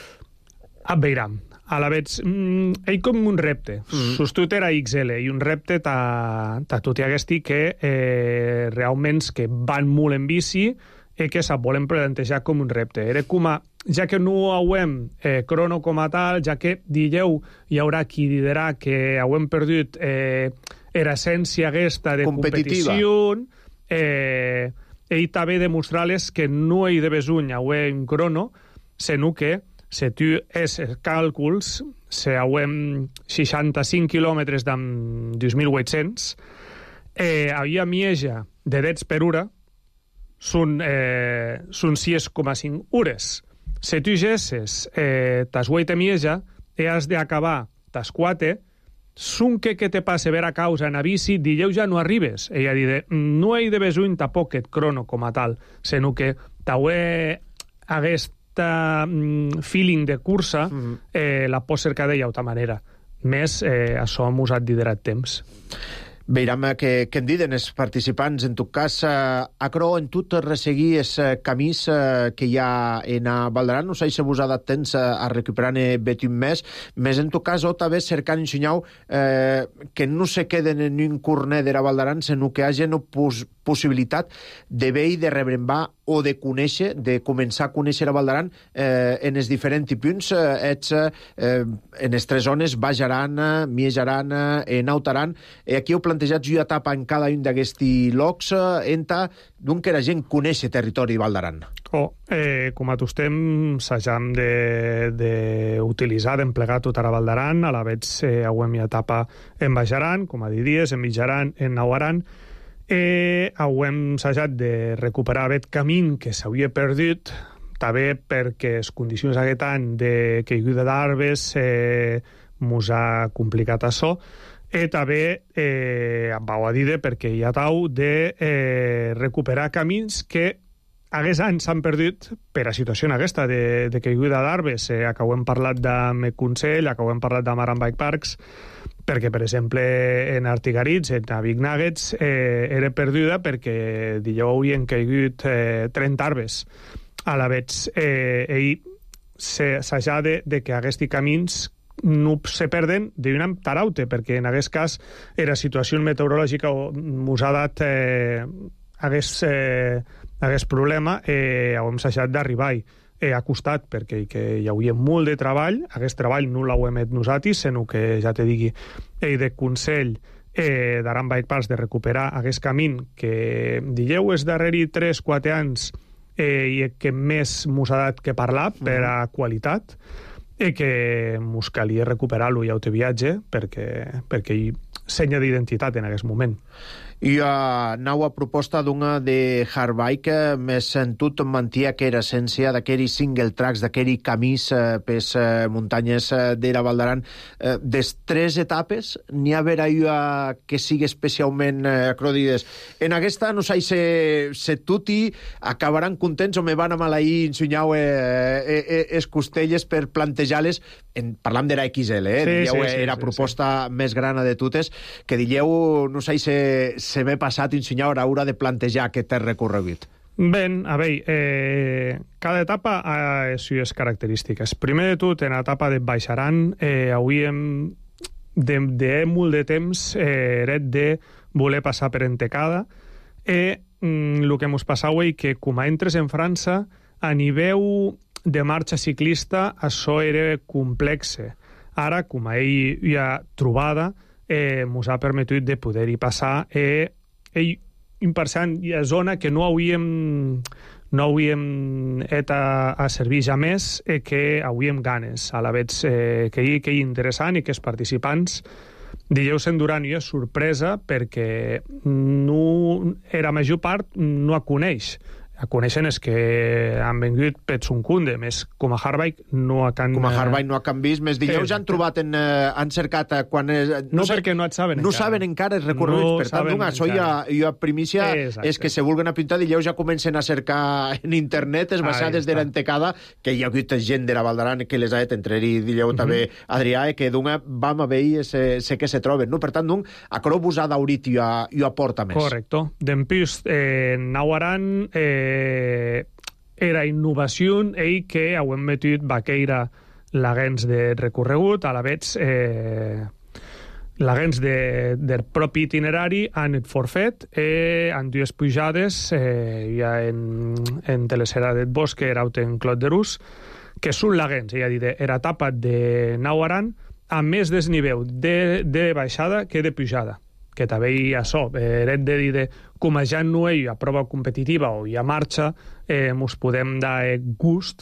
et veiram. A la vez, mm, ell com un repte. Mm. Sostut era X L, i un repte ta, ta tot i haguesti que eh, realment que van molt en bici i que se volen plantejar com un repte. Era com a, ja que no hauem eh, crono com a tal, ja que dijeu hi haurà qui dirà que hauem perdut eh, era essència aquesta de competició, eh, ell també demostrar-les que no hi de besuny hauem un crono, sinó que si tu és càlculs, si hauem seixanta-cinc quilòmetres d'en dos mil vuit-cents, eh, havia Mieja de dets per hora, són, eh, són sis coma cinc hores. Si tu gesses eh, tas vuit a Mieja i has d'acabar tas quatre, són que que te passe ver a causa en a bici, dijeu ja no arribes. Ella diré, no he de besuny tampoc et crono com a tal, sinó que t'haué aquest mm, feeling de cursa, mm-hmm. eh, la pots cercar de llauta manera. Més, eh, això hem usat diderat temps. Veiram que, que en diden els participants, en tot cas, eh, acro en tot resseguir els eh, camins eh, que hi ha en a Valdaran, no sé si vos ha dat temps eh, a recuperar en un mes, més en tot cas, o també cercant ensenyau eh, que no se queden en un corner de la Valdaran, sinó que hagi una pos possibilitat de veure i de rebrembar o de conèixer, de començar a conèixer a Valdaran eh, en els diferents punts, eh, ets, eh, en les tres zones, Baix-Aran, Miejaran, eh, Naut-Aran, i aquí heu plantejat jo etapa en cada un d'aquests llocs, eh, enta, d'un que la gent conèixer territori de Valdaran. Oh, eh, com a tu estem, s'hagam d'utilitzar, d'emplegar tota la Valdaran, a la vez eh, hauem etapa en Baix-Aran, com a diries, en Mitjaran, en Naut-Aran, Eh, hauem assajat de recuperar aquest camí que s'havia perdut, també perquè les condicions aquest any de caiguda d'arbres eh, mos ha complicat això, i també eh, vau a dir perquè hi ha tau de eh, recuperar camins que aquests anys s'han perdut per a situació aquesta de, de caiguda d'arbres, eh, que ho hem parlat de Meconsell, que ho hem parlat de Maran Bike Parks, perquè, per exemple, en Artigaritz, en Big Nuggets, eh, era perduda perquè dijous havien caigut eh, trenta arbres. A la vez, eh, ell s'ha de, de que aquests camins no se perden d'un taraute, perquè en aquest cas era situació meteorològica o mos ha dat eh, aquest, eh, aquest problema eh, on hem deixat d'arribar-hi. Eh, ha costat, perquè que hi havia molt de treball, aquest treball no l'hem fet nosaltres, sinó que, ja te digui, ell de consell eh, d'Aran Bike Parks de recuperar aquest camí que, digueu, és darrere tres quatre anys eh, i que més mos ha dat que parlar per a qualitat, i que mos calia recuperar-lo i autoviatge perquè, perquè hi senya d'identitat en aquest moment. I uh, nau a proposta d'una de Hardbike, més en tot mantia que era essència d'aquell single tracks, d'aquell camís uh, pes uh, muntanyes uh, de la Val d'Aran. Uh, des tres etapes, n'hi ha vera uh, que sigui especialment uh, cròdides. En aquesta, no sé, se, se tuti acabaran contents o me van a maleir ensenyau eh, eh, eh, es costelles per plantejar-les, en, parlam d'era X L, eh? Sí, digueu, sí, sí, era sí, proposta sí. més grana de totes, que digueu, no sé, se se m'he passat ensenyar a l'hora de plantejar aquest recorregut. Ben, a veure, eh, cada etapa ha les seves característiques. Primer de tot, en l'etapa de Baixaran, eh, hauríem de, de molt de temps eh, eret de voler passar per Entecada, i mm, el que mos passava és que, com a entres en França, a nivell de marxa ciclista, això era complexe. Ara, com a ell hi ha trobada, eh, mos ha permetut de poder-hi passar eh, ell impersant hi ha zona que no hauríem no hauríem et a, a servir ja més eh, que hauríem ganes a la vez eh, que hi que hi interessant i que els participants dijous en Duran hi és sorpresa perquè no, era major part no a coneix a coneixen és que han vengut pets un cunde, més com a Hardbike no a can... Com a Hardbike no a can vist, més dijous ja han trobat, en, uh, han cercat uh, quan... És, no, no perquè no et saben no encara. saben encara els recorreguts, no per tant, doncs, això ja, ja primícia Exacte. És que se vulguen apuntar, dijous ja comencen a cercar en internet les baixades de l'Entecada, que hi ha hagut gent de la Val d'Aran que les ha de entre i dijous uh-huh. també Adrià, que d'una vam a veure sé, sé que se troben, no? Per tant, doncs, a Crobus ha d'aurit i a porta més. Correcto. D'empús, eh, Nauaran... Eh, era innovació ell que hauem metut vaqueira l'agents de recorregut, a la vez eh, l'agents de, del propi itinerari han et forfet eh, en dues pujades eh, ja en, en Telesera del Bosc que era en Clot de Rus, que són l'agents, és a dir, era etapa de Nauaran amb més desnivell de, de baixada que de pujada, que també hi ha això, eret de dir de com a ja no hi ha prova competitiva o hi ha marxa, eh, mos podem dar gust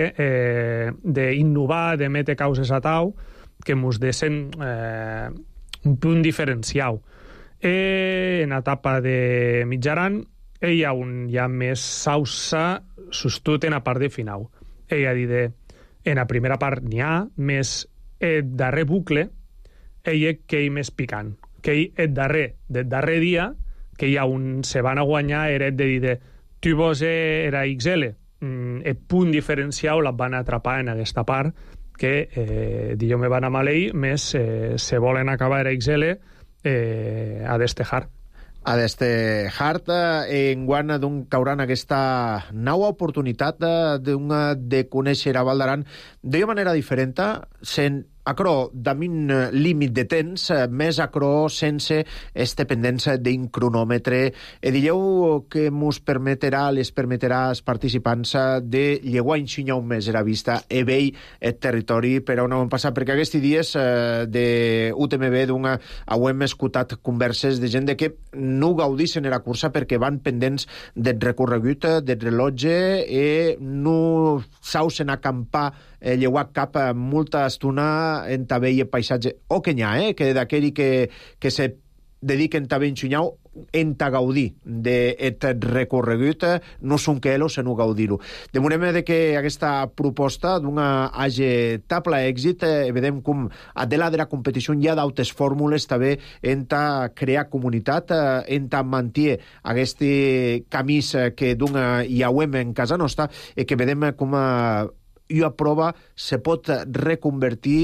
d'innovar, de, eh, de metre causes a tau, que mos desen eh, un punt diferencial. Eh, en etapa de Mitjaran, hi ha, un, hi ha més sausa sostut en la part de final. Ell ha dit de, en la primera part n'hi ha, més el darrer bucle, ell és que hi més picant. Que ell, el darrer, del darrer dia, que hi ha un... se van a guanyar, era de dir de... Tu vos era X L. Mm, el punt diferencial la van atrapar en aquesta part, que, eh, jo me van a maleir, més eh, se volen acabar a X L eh, a destejar. A d'este Hart, eh, en guana d'un cauran aquesta nova oportunitat de, de conèixer a Val d'Aran d'una manera diferent, sent acro damin límit de temps, més acro sense este pendència d'un cronòmetre. E digueu que mos permeterà, les permeterà als participants de llegar a enxinyar un mes era vista e vei el territori per on hem passat, perquè aquests dies eh, de U T M B d'una hem escoltat converses de gent de que no gaudissin la cursa perquè van pendents del recorregut, del rellotge i no sausen a acampar eh, llevar cap a molta estona en també i paisatge o que n'hi ha, eh, que d'aquell que, que se dediquen també a ensenyar en ta gaudir d'aquest recorregut, no són que elo, sinó gaudir-ho. Demonem de que aquesta proposta d'una hagi tabla èxit, eh, vedem com a de la de la competició hi ha d'altres fórmules també en ta crear comunitat, eh, en ta mantenir aquest camís que d'una hi hauem en casa nostra i que vedem com a i a prova se pot reconvertir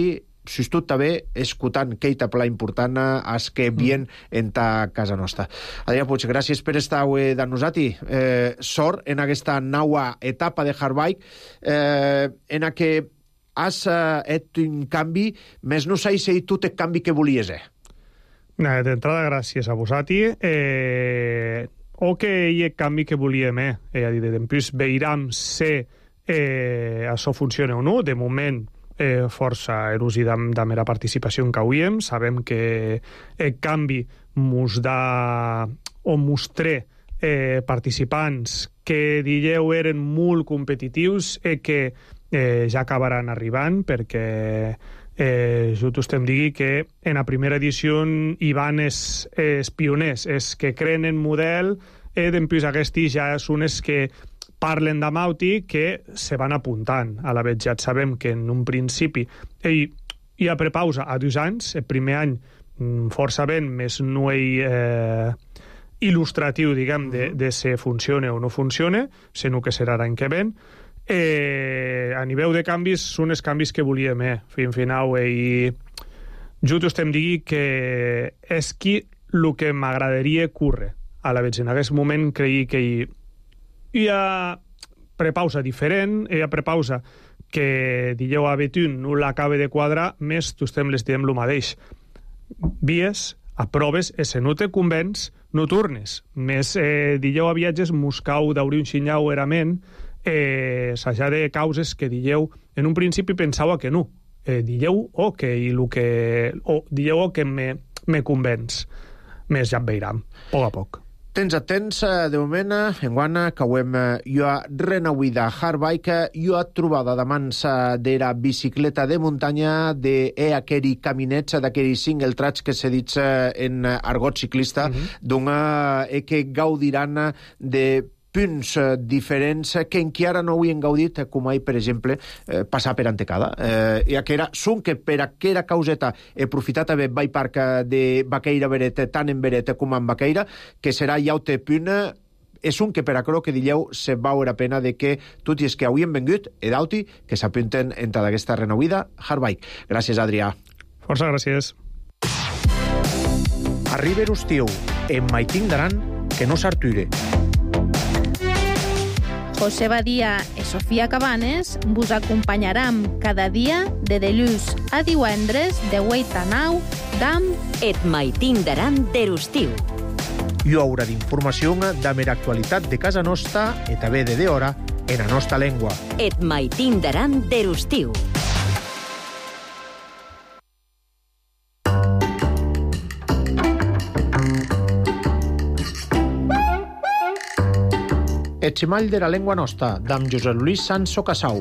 sustot també escutant queita pla important as que bien en ta casa nostra. Adrià Puig, gràcies per estar avui de nosati. Eh, sort en aquesta naua etapa de Hardbike, eh, en la que has eh, et un canvi, més no sé si tu te canvi que volies, eh? D'entrada, gràcies a vosati. Eh, o que hi ha canvi que volíem, eh? eh a dir, en plus, veiram si eh, això funciona o no. De moment, eh, força erosi de la mera participació en què hauríem. Sabem que el canvi mos da o mostré eh, participants que, digueu, eren molt competitius i que eh, ja acabaran arribant, perquè eh, jo t'estem digui que en la primera edició hi van els, els pioners, els que creen en model, i després aquests ja són els que parlen de Mauti, que se van apuntant. A la vegada ja sabem que en un principi hi, hi ha prepausa a dos anys, el primer any força ben, més no hi eh, il·lustratiu, diguem, de, de si funciona o no funciona, sinó que serà l'any que ven. Eh, a nivell de canvis, són els canvis que volíem, eh, fin final, eh, i jo t'estem digui que és qui el que m'agradaria córrer. A la vegada, en aquest moment, creia que hi, hi ha prepausa diferent, hi ha prepausa que, digueu, a Betún no l'acaba de quadrar, més t'estem les diem el mateix. Vies, aproves, i si no te convenç, no tornes. Més, eh, digueu, a viatges, Moscau, Dauriu, Xinyau, Erament, eh, s'haja de causes que, digueu, en un principi pensava que no. Eh, digueu, o que, i lo que, o digueu, o que me, me convenç. Més ja en veiram, a poc a poc. Tens atents, de moment, en guana, que ho hem jo renauïda Hardbike, jo ha trobada de mans de la bicicleta de muntanya de e aqueri caminets, d'aqueri single tracks que se dit en argot ciclista, mm-hmm. d'una e que gaudiran de punts diferents que encara no ho han gaudit, com ahir, per exemple, eh, passar per Antecada. Eh, I aquera, són que per aquera causeta he aprofitat a ver Bike Park de Baqueira Beret, tant en Beret com en Baqueira, que serà llaute punt, és un que per aquello que dilleu se vau la pena de que tots els que hauien vengut, e d'auti, que s'apunten entre d'aquesta renauïda Hardbike. Gràcies, Adrià. Força gràcies. Arriba l'estiu, en Maitín d'Aran, que no s'arture. José Badia i Sofia Cabanes vos acompanyaram cada dia de dilluns a divendres de vuit a nou d'am Et Maitín d'Aran d'Erustiu. Hi haurà d'informació de mera actualitat de casa nostra i també de d'hora en la nostra llengua. Et Maitín d'Aran d'Erustiu. El ximall de la llengua nostra, d'am Josep Luis Sanso Casau.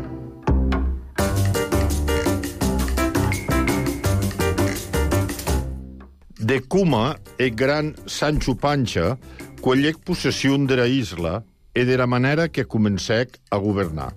De Cuma, el gran Sancho Panxa, quellec possessió de la isla e de la manera que comencèc a governar.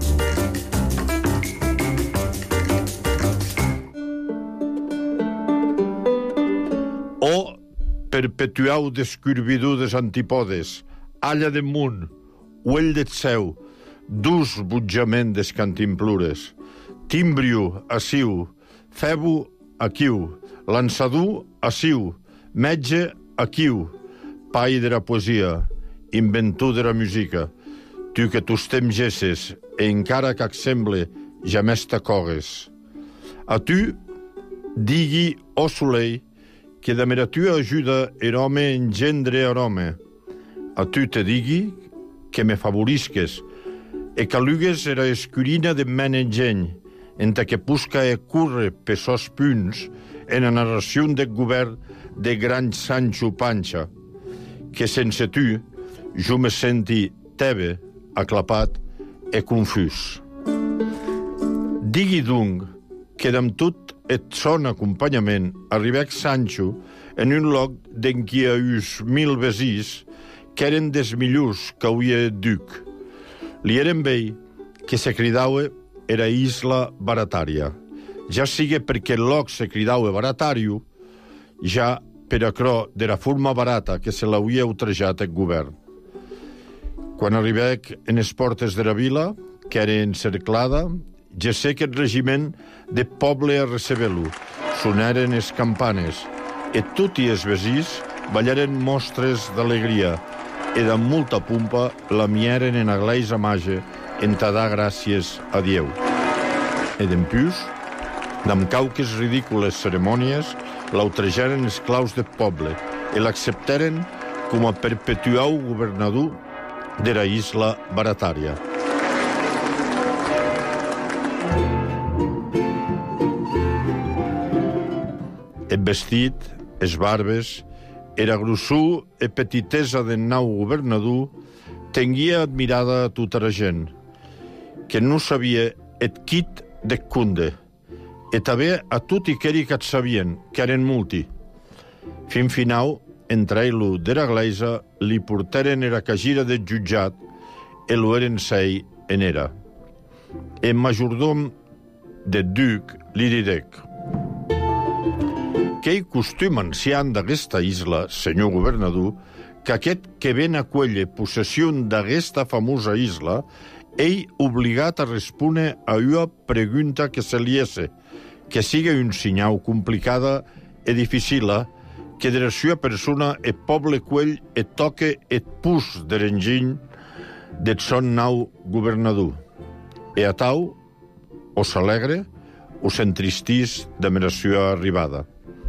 O perpetuau descurvidudes antipodes, alla de munt, uell det seu, dus butjament des cantimplures, timbriu, aciu, febu, aquiu, lançadú, aciu, metge, aquiu, pai de la poesia, inventor de la musica, tu que tus temps gesses, e encara que semble, jamés t'acogues. A tu, digui, o soleil, que de mera tua ajuda er home engendre er home, a tu te digui que me favorisques e que lugues era escurina de men engeny, enta que pusca e curre per sos punts en la narració del govern de gran Sancho Panxa, que sense tu jo me senti tebe, aclapat e confús. Digui donc que d'amb tot et son acompanyament arribèc Sancho en un lloc d'en qui a us mil vesís que eren des millors que hauia duc. Li eren vei que se cridaue era isla baratària. Ja sigue perquè el lloc se cridaue baratàrio, ja per acrò de la forma barata que se l'hauia outrejat el govern. Quan arribèc en les portes de la vila, que era encerclada, gesec el regiment de poble a recebé-lo. Sonaren es campanes, e tutti es vesís ballaren mostres d'alegria, e amb molta pompa la mieren en aglaisa mage en tadar gràcies a Dieu. E dempús, damb cauques ridícules cerimònies, l'autrejaren els claus de poble e l'acceptaren com a perpetuau governador de la isla Baratària. El vestit, es barbes, era grossú e petitesa del nou governador, tenguia admirada a tota la gent, que no sabia et quit de cunde, e també a tutti queri que et sabien, que eren multi. Fin finau, entrailo de la gleisa, li portaren era cagira del jutjat e lo eren sei en era. El majordom de duc li didec: que hi costum ancian d'aquesta isla, senyor governador, que aquest que ven a quelle possessió d'aquesta famosa isla, ell obligat a respondre a una pregunta que se li esse, que siga un signau complicada e dificila, que de la sua persona e poble quell et toque et pus de l'enginy de son nou governador. E a tau, o s'alegre, o s'entristís de la sua arribada.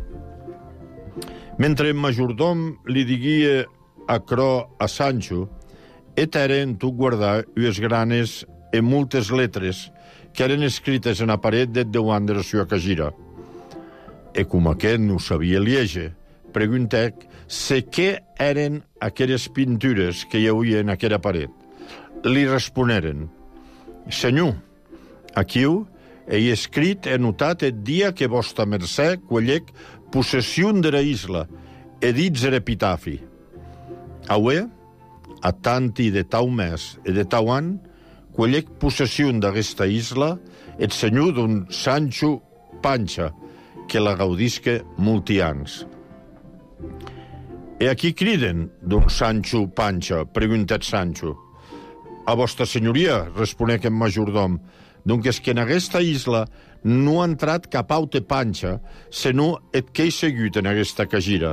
Mentre el majordom li diguia aquerò a Sancho, et eren tu guardar ues granes e moltes letres que eren escrites en la paret de davant de la sua cagira. E com aquest no sabia lieger, preguntec se què eren aquelles pintures que hi havia en aquella paret. Li responeren: senyor, aquiu he escrit e notat el dia que vostra mercè quellec possessió de la isla, e dits l'epitafi. Aué, a tanti de tau mes e de tau an, quellec possessió d'aquesta isla, el senyor d'un Sancho Panxa, que la gaudisque molti ans. E a qui criden d'un Sancho Panxa? Preguntet Sancho. A vostra senyoria, responec en majordom, donc és que en aquesta isla no ha entrat cap aute panxa, senó et que he seguit en aquesta cagira.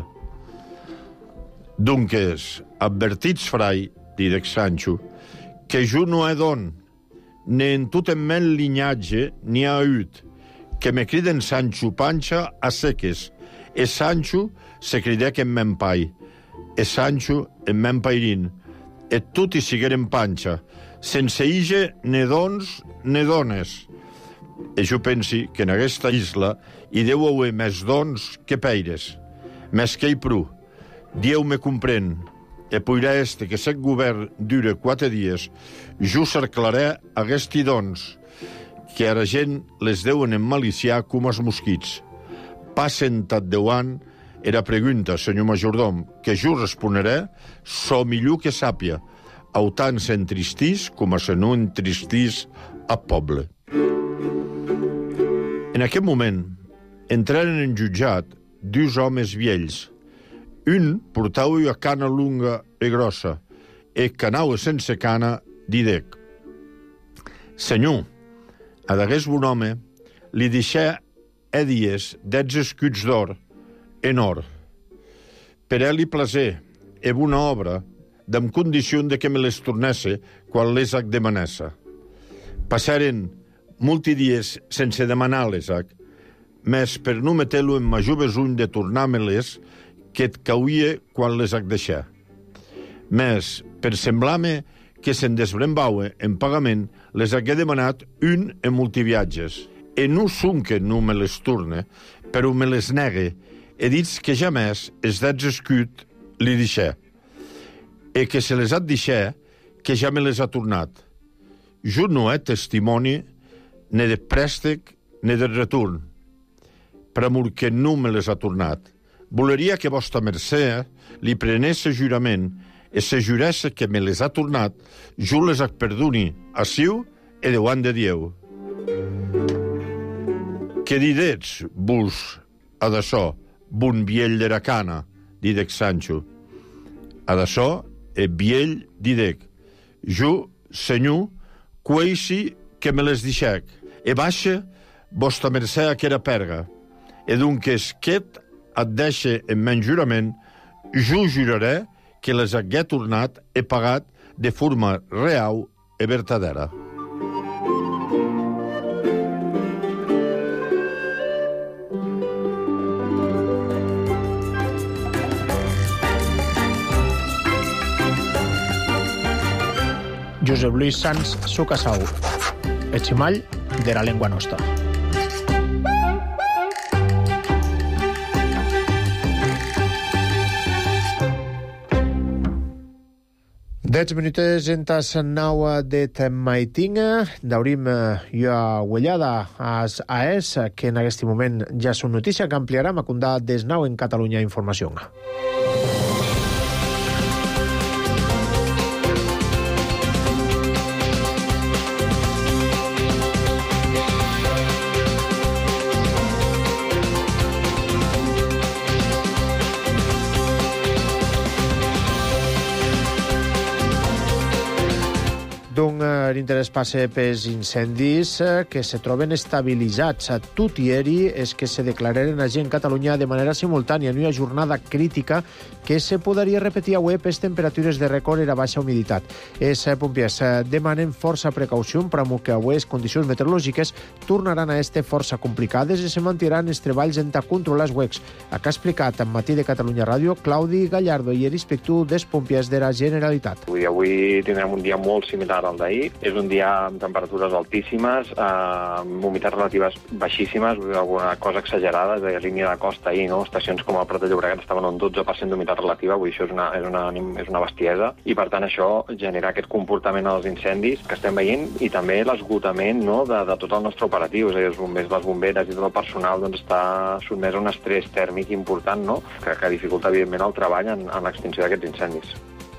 Donc és, advertits frai, didec Sancho, que jo no he don, ne en tot en men lignatge ni ha hagut, que me criden Sancho Panxa a seques, e Sancho se cridec en men pai, e Sancho en men pairin, et tutti sigueren panxa, sense ige ne dons ne dones. E jo pensi que en aquesta isla hi deu haver més dons que peires, més que hi pru. Dieu me comprèn, e poirà este que set govern dure quatre dies, jo cerclaré aguesti dons, que a la gent les deuen emmaliciar com els mosquits. Passen tot deuant era pregunta, senyor majordom, que jo responeré, so millor que sàpia, autant s'entristís com a se no entristís a poble. En aquest moment, entraren en jutjat dos homes viells. Un portava una cana lunga e grossa, e canau sense cana didec: senyor, a d'aguest bon home li deixè e dies dets escuts d'or en or. Per ell li plaser e bona obra, damb condició de que me les tornesse quan les ac demanessa. Passaren molti dies sense demanar-les ac, mes per no meter-lo en major besuny de tornar-me-les que et cauia quan les ac deixar. Mes, per semblar-me que se'n desbrembaue en pagament, les hagué demanat un en multiviatges. E no son que no me les torne, però me les negue, e dits que jamès es dets escut li deixè, e que se les ha deixè que ja me les ha tornat. Jo no he testimoni ne de préstec ne de retorn, per amor que no me les ha tornat. Voleria que vostra mercè li prenesse jurament e se juresse que me les ha tornat, jo les ac perdoni aciu e davant de Dieu. Què didets, vos, a d'açò, bon viell de la cana, didec Sancho. A d'açò, e viell didec: jo, senyor, queixi que me les deixec, E baixa, vostra mercè aquera perga. E dunques, quet et deixe en men jurament, jo juraré que les hagué tornat e pagat de forma real e vertadera. Josep Luis Sans Sucasau, el ximall de la llengua nostra. Dez minutos en tas nau det maitinga. Daurim jo uellada as AES, que en aquest moment ja són notícia que ampliarà a condar des nau en Catalunya Informació. D'un l'interès passe pels incendis que se troben estabilitzats. Tot i eri és que se declararen a gent Catalunya de manera simultània en una jornada crítica que se podria repetir avui per temperatures de rècord i la baixa humiditat. Els pompiers demanen força precaució per a que avui les condicions meteorològiques tornaran a estar força complicades i se mantindran els treballs en controlar els huecs. Ha explicat en Matí de Catalunya Ràdio Claudi Gallardo i l'inspector dels pompiers de la Generalitat. Avui, avui tindrem un dia molt similar al d'ahir. És un dia amb temperatures altíssimes, eh, amb humitats relatives baixíssimes, alguna cosa exagerada, de línia de costa ahir, no? Estacions com el Prat de Llobregat estaven en dotze per cent d'humitat relativa, avui això és una, és, una, és una bestiesa, i per tant això genera aquest comportament als incendis que estem veient i també l'esgotament, no?, de, de tot el nostre operatiu, és a dir, els bombers, les bomberes i tot el personal doncs, està sotmès a un estrès tèrmic important, no?, que, que dificulta evidentment el treball en, en l'extinció d'aquests incendis.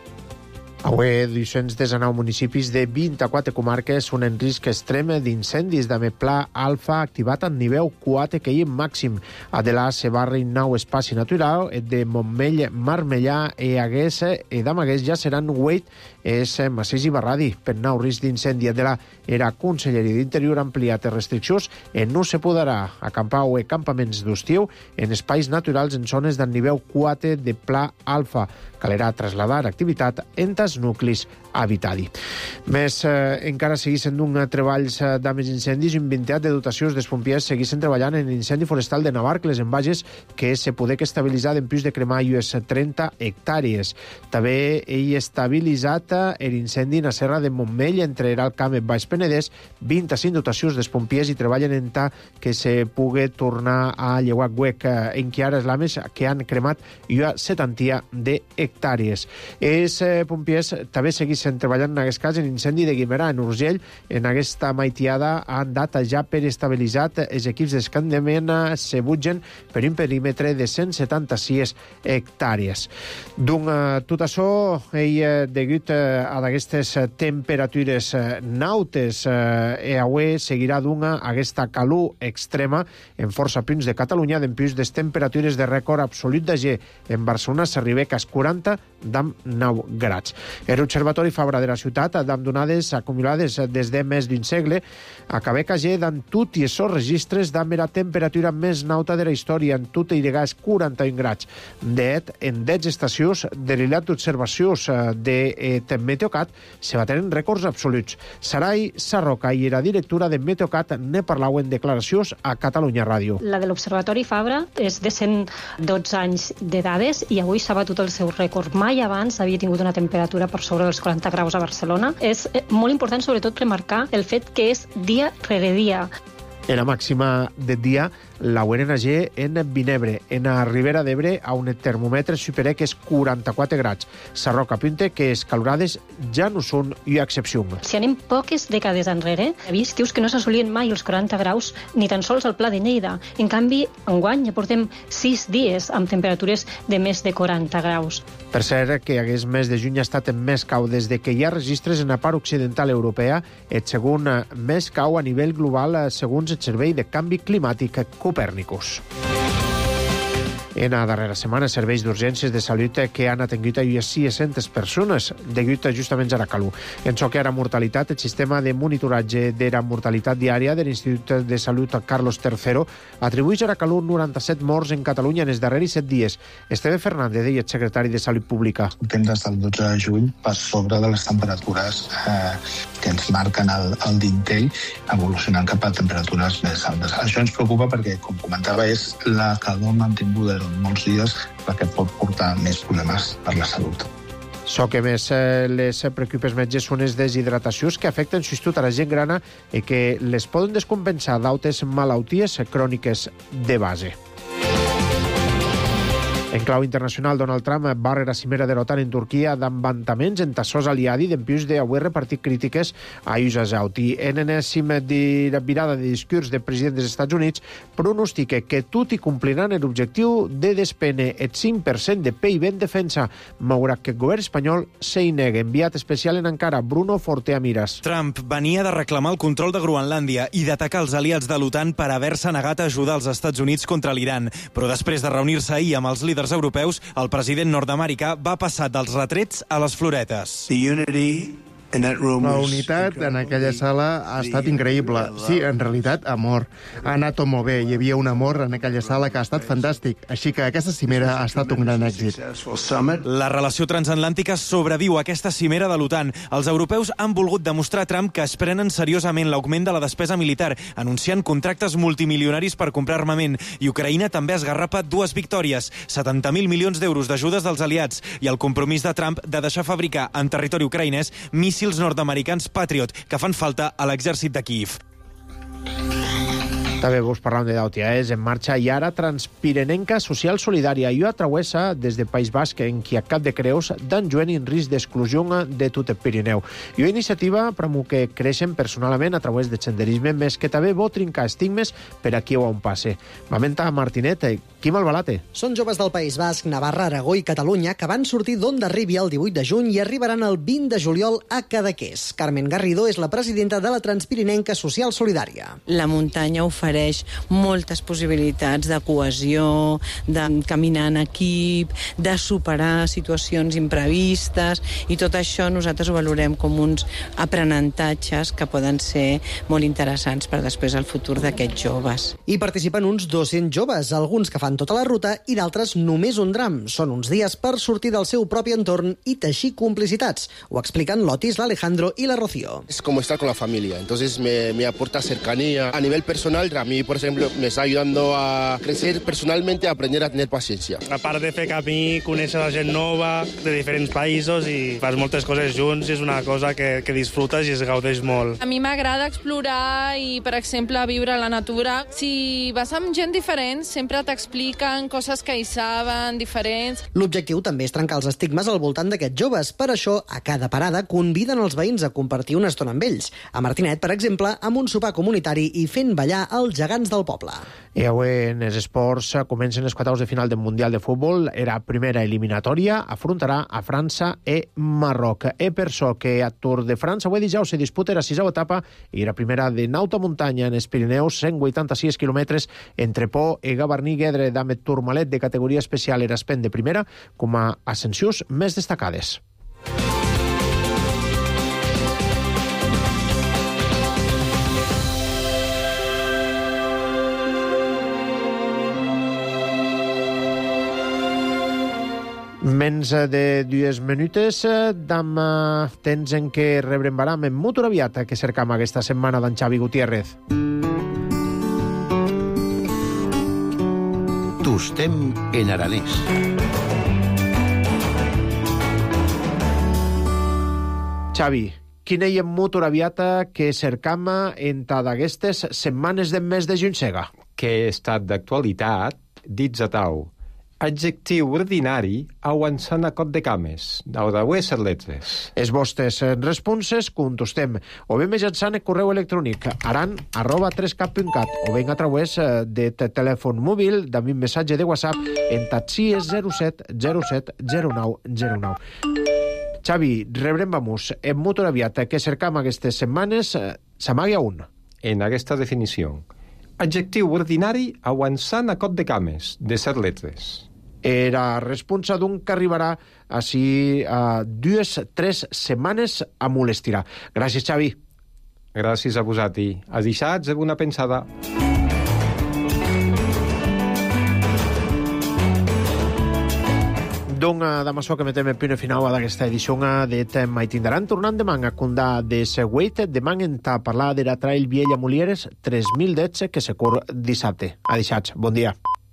Avui, dos-cents desenou municipis de vint-i-quatre comarques són en risc extrem d'incendis. També pla alfa activat en nivell quatre, que hi màxim. Adelà, Sebarra i nou espaci natural, de Montmell, Marmellà i Agués, i d'Amagués ja seran vuit, és Massís i Barradi. Per nou risc d'incendi, Adelà era Conselleria d'Interior ampliat restriccions i no se podrà acampar o campaments d'estiu en espais naturals en zones del nivell quatre de pla alfa. Calerà trasladar activitat entre els nuclis habitadi. Més, eh, encara seguissin d'un treballs eh, d'àmbits incendis, un vintiat de dotacions dels pompiers seguissin treballant en l'incendi forestal de Navarcles, en Bages, que se poder que estabilitzar en plus de cremar ues trenta hectàrees. També ell estabilitzat l'incendi en la serra de Montmell, entre el Camp i Baix Penedès, vint-i-cinc dotacions dels pompiers i treballen en ta que se pugui tornar a lleuar huec eh, en qui ara és l'ames que han cremat una setantia de hectàrees. Els eh, pompiers també seguissin treballant en aquest cas en incendi de Guimerà, en Urgell. En aquesta maitiada han dat ja per estabilitzat els equips d'escandament se butgen per un perímetre de cent setanta-sis hectàrees. Doncs tot això, ell, degut a aquestes temperatures nautes, i avui seguirà d'una aquesta calor extrema en força punts de Catalunya, d'en plus de temperatures de rècord absolut de G. En Barcelona s'arriba a quaranta amb nou grads. L'Observatori Fabra de la ciutat, amb donades acumulades des de més d'un segle, acabé cager d'en tot i els registres d'amb la temperatura més nauta de la història, en tot i llegats quaranta-un grads. D'et, en deu estacions de l'hilat d'observacions de Meteocat se bateren rècords absoluts. Sarai Sarroca i la directora de Meteocat ne parlau en declaracions a Catalunya Ràdio. La de l'Observatori Fabra és de cent dotze anys de dades i avui s'ha batut el seu rècord. Mai abans havia tingut una temperatura per sobre dels quaranta graus a Barcelona. És molt important, sobretot, remarcar el fet que és dia rere dia. En la màxima de dia, la U N G en Vinebre, en la Ribera d'Ebre, a un termòmetre supera que és quaranta-quatre grads. Sarroca apunta que les calorades ja no són una excepció. Si anem poques dècades enrere, hi havia estius que no s'assolien mai els quaranta graus, ni tan sols al Pla de Lleida. En canvi, enguany ja portem sis dies amb temperatures de més de quaranta graus. Per cert, que aquest mes de juny ha estat més cau des de que hi ha registres en la part occidental europea, el segon més cau a nivell global segons el Servei de Canvi Climàtic Copèrnicus. En la darrera setmana, serveis d'urgències de salut que han atengut a sis-centes persones degut justament a la calor. En so que era mortalitat, el sistema de monitoratge de la mortalitat diària de l'Institut de Salut Carlos tercero atribueix a la calor noranta-set morts en Catalunya en els darrers set dies. Esteve Fernández, el secretari de Salut Pública. Temps des del dotze de juny per sobre de les temperatures eh, que ens marquen el, el dintell, evolucionant cap a temperatures més altes. Això ens preocupa perquè, com comentava, és la calor mantinguda durant molts dies perquè pot portar més problemes per la salut. So que més eh, les preocupes metges són les deshidratacions que afecten sobretot a la gent grana i que les poden descompensar d'altres malalties cròniques de base. En clau internacional, Donald Trump barra la cimera de l'OTAN en Turquia d'embantaments en tassos aliadi d'empius d'avui repartit crítiques a Iusa Zauti. En enèsima de la virada de discurs del president dels Estats Units, pronostica que tot i compliran l'objectiu de despene el cinc per cent de P I B en defensa, malgrat que el govern espanyol s'hi nega. Enviat especial en Ankara, Bruno Forteamiras. Trump venia de reclamar el control de Groenlàndia i d'atacar els aliats de l'OTAN per haver-se negat a ajudar els Estats Units contra l'Iran. Però després de reunir-se ahir amb els líders europeus, el president nord-americà va passar dels retrets a les floretes. La unitat en aquella sala ha estat increïble. Sí, en realitat, amor. Ha anat tot molt bé. Hi havia un amor en aquella sala que ha estat fantàstic. Així que aquesta cimera ha estat un gran èxit. La relació transatlàntica sobreviu a aquesta cimera de l'OTAN. Els europeus han volgut demostrar a Trump que es prenen seriosament l'augment de la despesa militar, anunciant contractes multimilionaris per comprar armament. I Ucraïna també esgarrapa dues victòries, setanta mil milions d'euros d'ajudes dels aliats i el compromís de Trump de deixar fabricar en territori ucraïnès míssils els nord-americans Patriot, que fan falta a l'exèrcit de Kíiv. També vos parlàvem de Dauti, és en marxa i ara Transpirenenca Social Solidària. I a travessa des del País Basc en qui a Cap de Creus dan joen en risc d'exclusió de tot el Pirineu. I una iniciativa per que creixen personalment a través de senderisme, més que també vol trincar estigmes per aquí o on passe. Mamenta Martinet, Quim Albalate. Són joves del País Basc, Navarra, Aragó i Catalunya que van sortir d'Onda Ribia el divuit de juny i arribaran el vint de juliol a Cadaqués. Carmen Garrido és la presidenta de la Transpirenenca Social Solidària. La muntanya ofereix moltes possibilitats de cohesió, de caminar en equip, de superar situacions imprevistes, i tot això nosaltres ho valorem com uns aprenentatges que poden ser molt interessants per després al futur d'aquests joves. Hi participen uns dos-cents joves, alguns que fan tota la ruta i d'altres només un tram. Són uns dies per sortir del seu propi entorn i teixir complicitats. Ho expliquen l'Otis, l'Alejandro i la Rocío. Es como estar con la familia, entonces me, me aporta cercanía. A nivel personal, a mí, por ejemplo, me está ayudando a crecer personalmente, a aprender a tener paciencia. A part de fer camí, conèixer la gent nova de diferents països i fas moltes coses junts i és una cosa que, que disfrutes i es gaudeix molt. A mi m'agrada explorar i, per exemple, viure la natura. Si vas amb gent diferent, sempre t'expliquen coses que hi saben, diferents. L'objectiu també és trencar els estigmes al voltant d'aquests joves. Per això, a cada parada conviden els veïns a compartir una estona amb ells. A Martinet, per exemple, amb un sopar comunitari i fent ballar els gegants del poble. I avui en els esports comencen els quarts de final del Mundial de Futbol. Era primera eliminatòria, afrontarà a França i Marroc. I per això que a Tour de França avui dijous se disputa la sisena etapa i la primera de nauta muntanya en els Pirineus, cent vuitanta-sis quilòmetres entre Po i Gavarní-Guedre d'Amet Tourmalet de categoria especial era espen de primera com a ascensions més destacades. Menys de dues minutes d'am temps en què rebrem baram en Motor Aviat que cercam aquesta setmana d'en Xavi Gutiérrez. Tostem en aranès. Xavi, quina hi ha Motor Aviat que cercam en d'aquestes setmanes del mes de juny sega? Que estat d'actualitat, dits a tau. Adjectiu ordinari avançant a cot de cames, d'audaue ser letres. Els vostres responses contestem o bé mitjançant el correu electrònic aran arroba tres cap punt cat o bé a través de telèfon mòbil d'ami missatge de WhatsApp en taxies zero set zero set zero nou zero nou. Xavi, rebrem vamos en Motor Aviat que cercam aquestes setmanes s'amaga un. En aquesta definició, Adjectiu ordinari avançant a cot de cames, de set letres. Era responsa d'un que arribarà així a dues, tres setmanes a molestirà. Gràcies, Xavi. Gràcies a vosaltres. A deixats de bona pensada. Doncs, damb açò que metem el punt final d'aquesta edició d'Et Maitindaran. Tornant demà a condar de Següeit, demà en ta parlar de la trail Viella Molieres tres mil dotze que se cor dissabte. A deixats. Bon dia.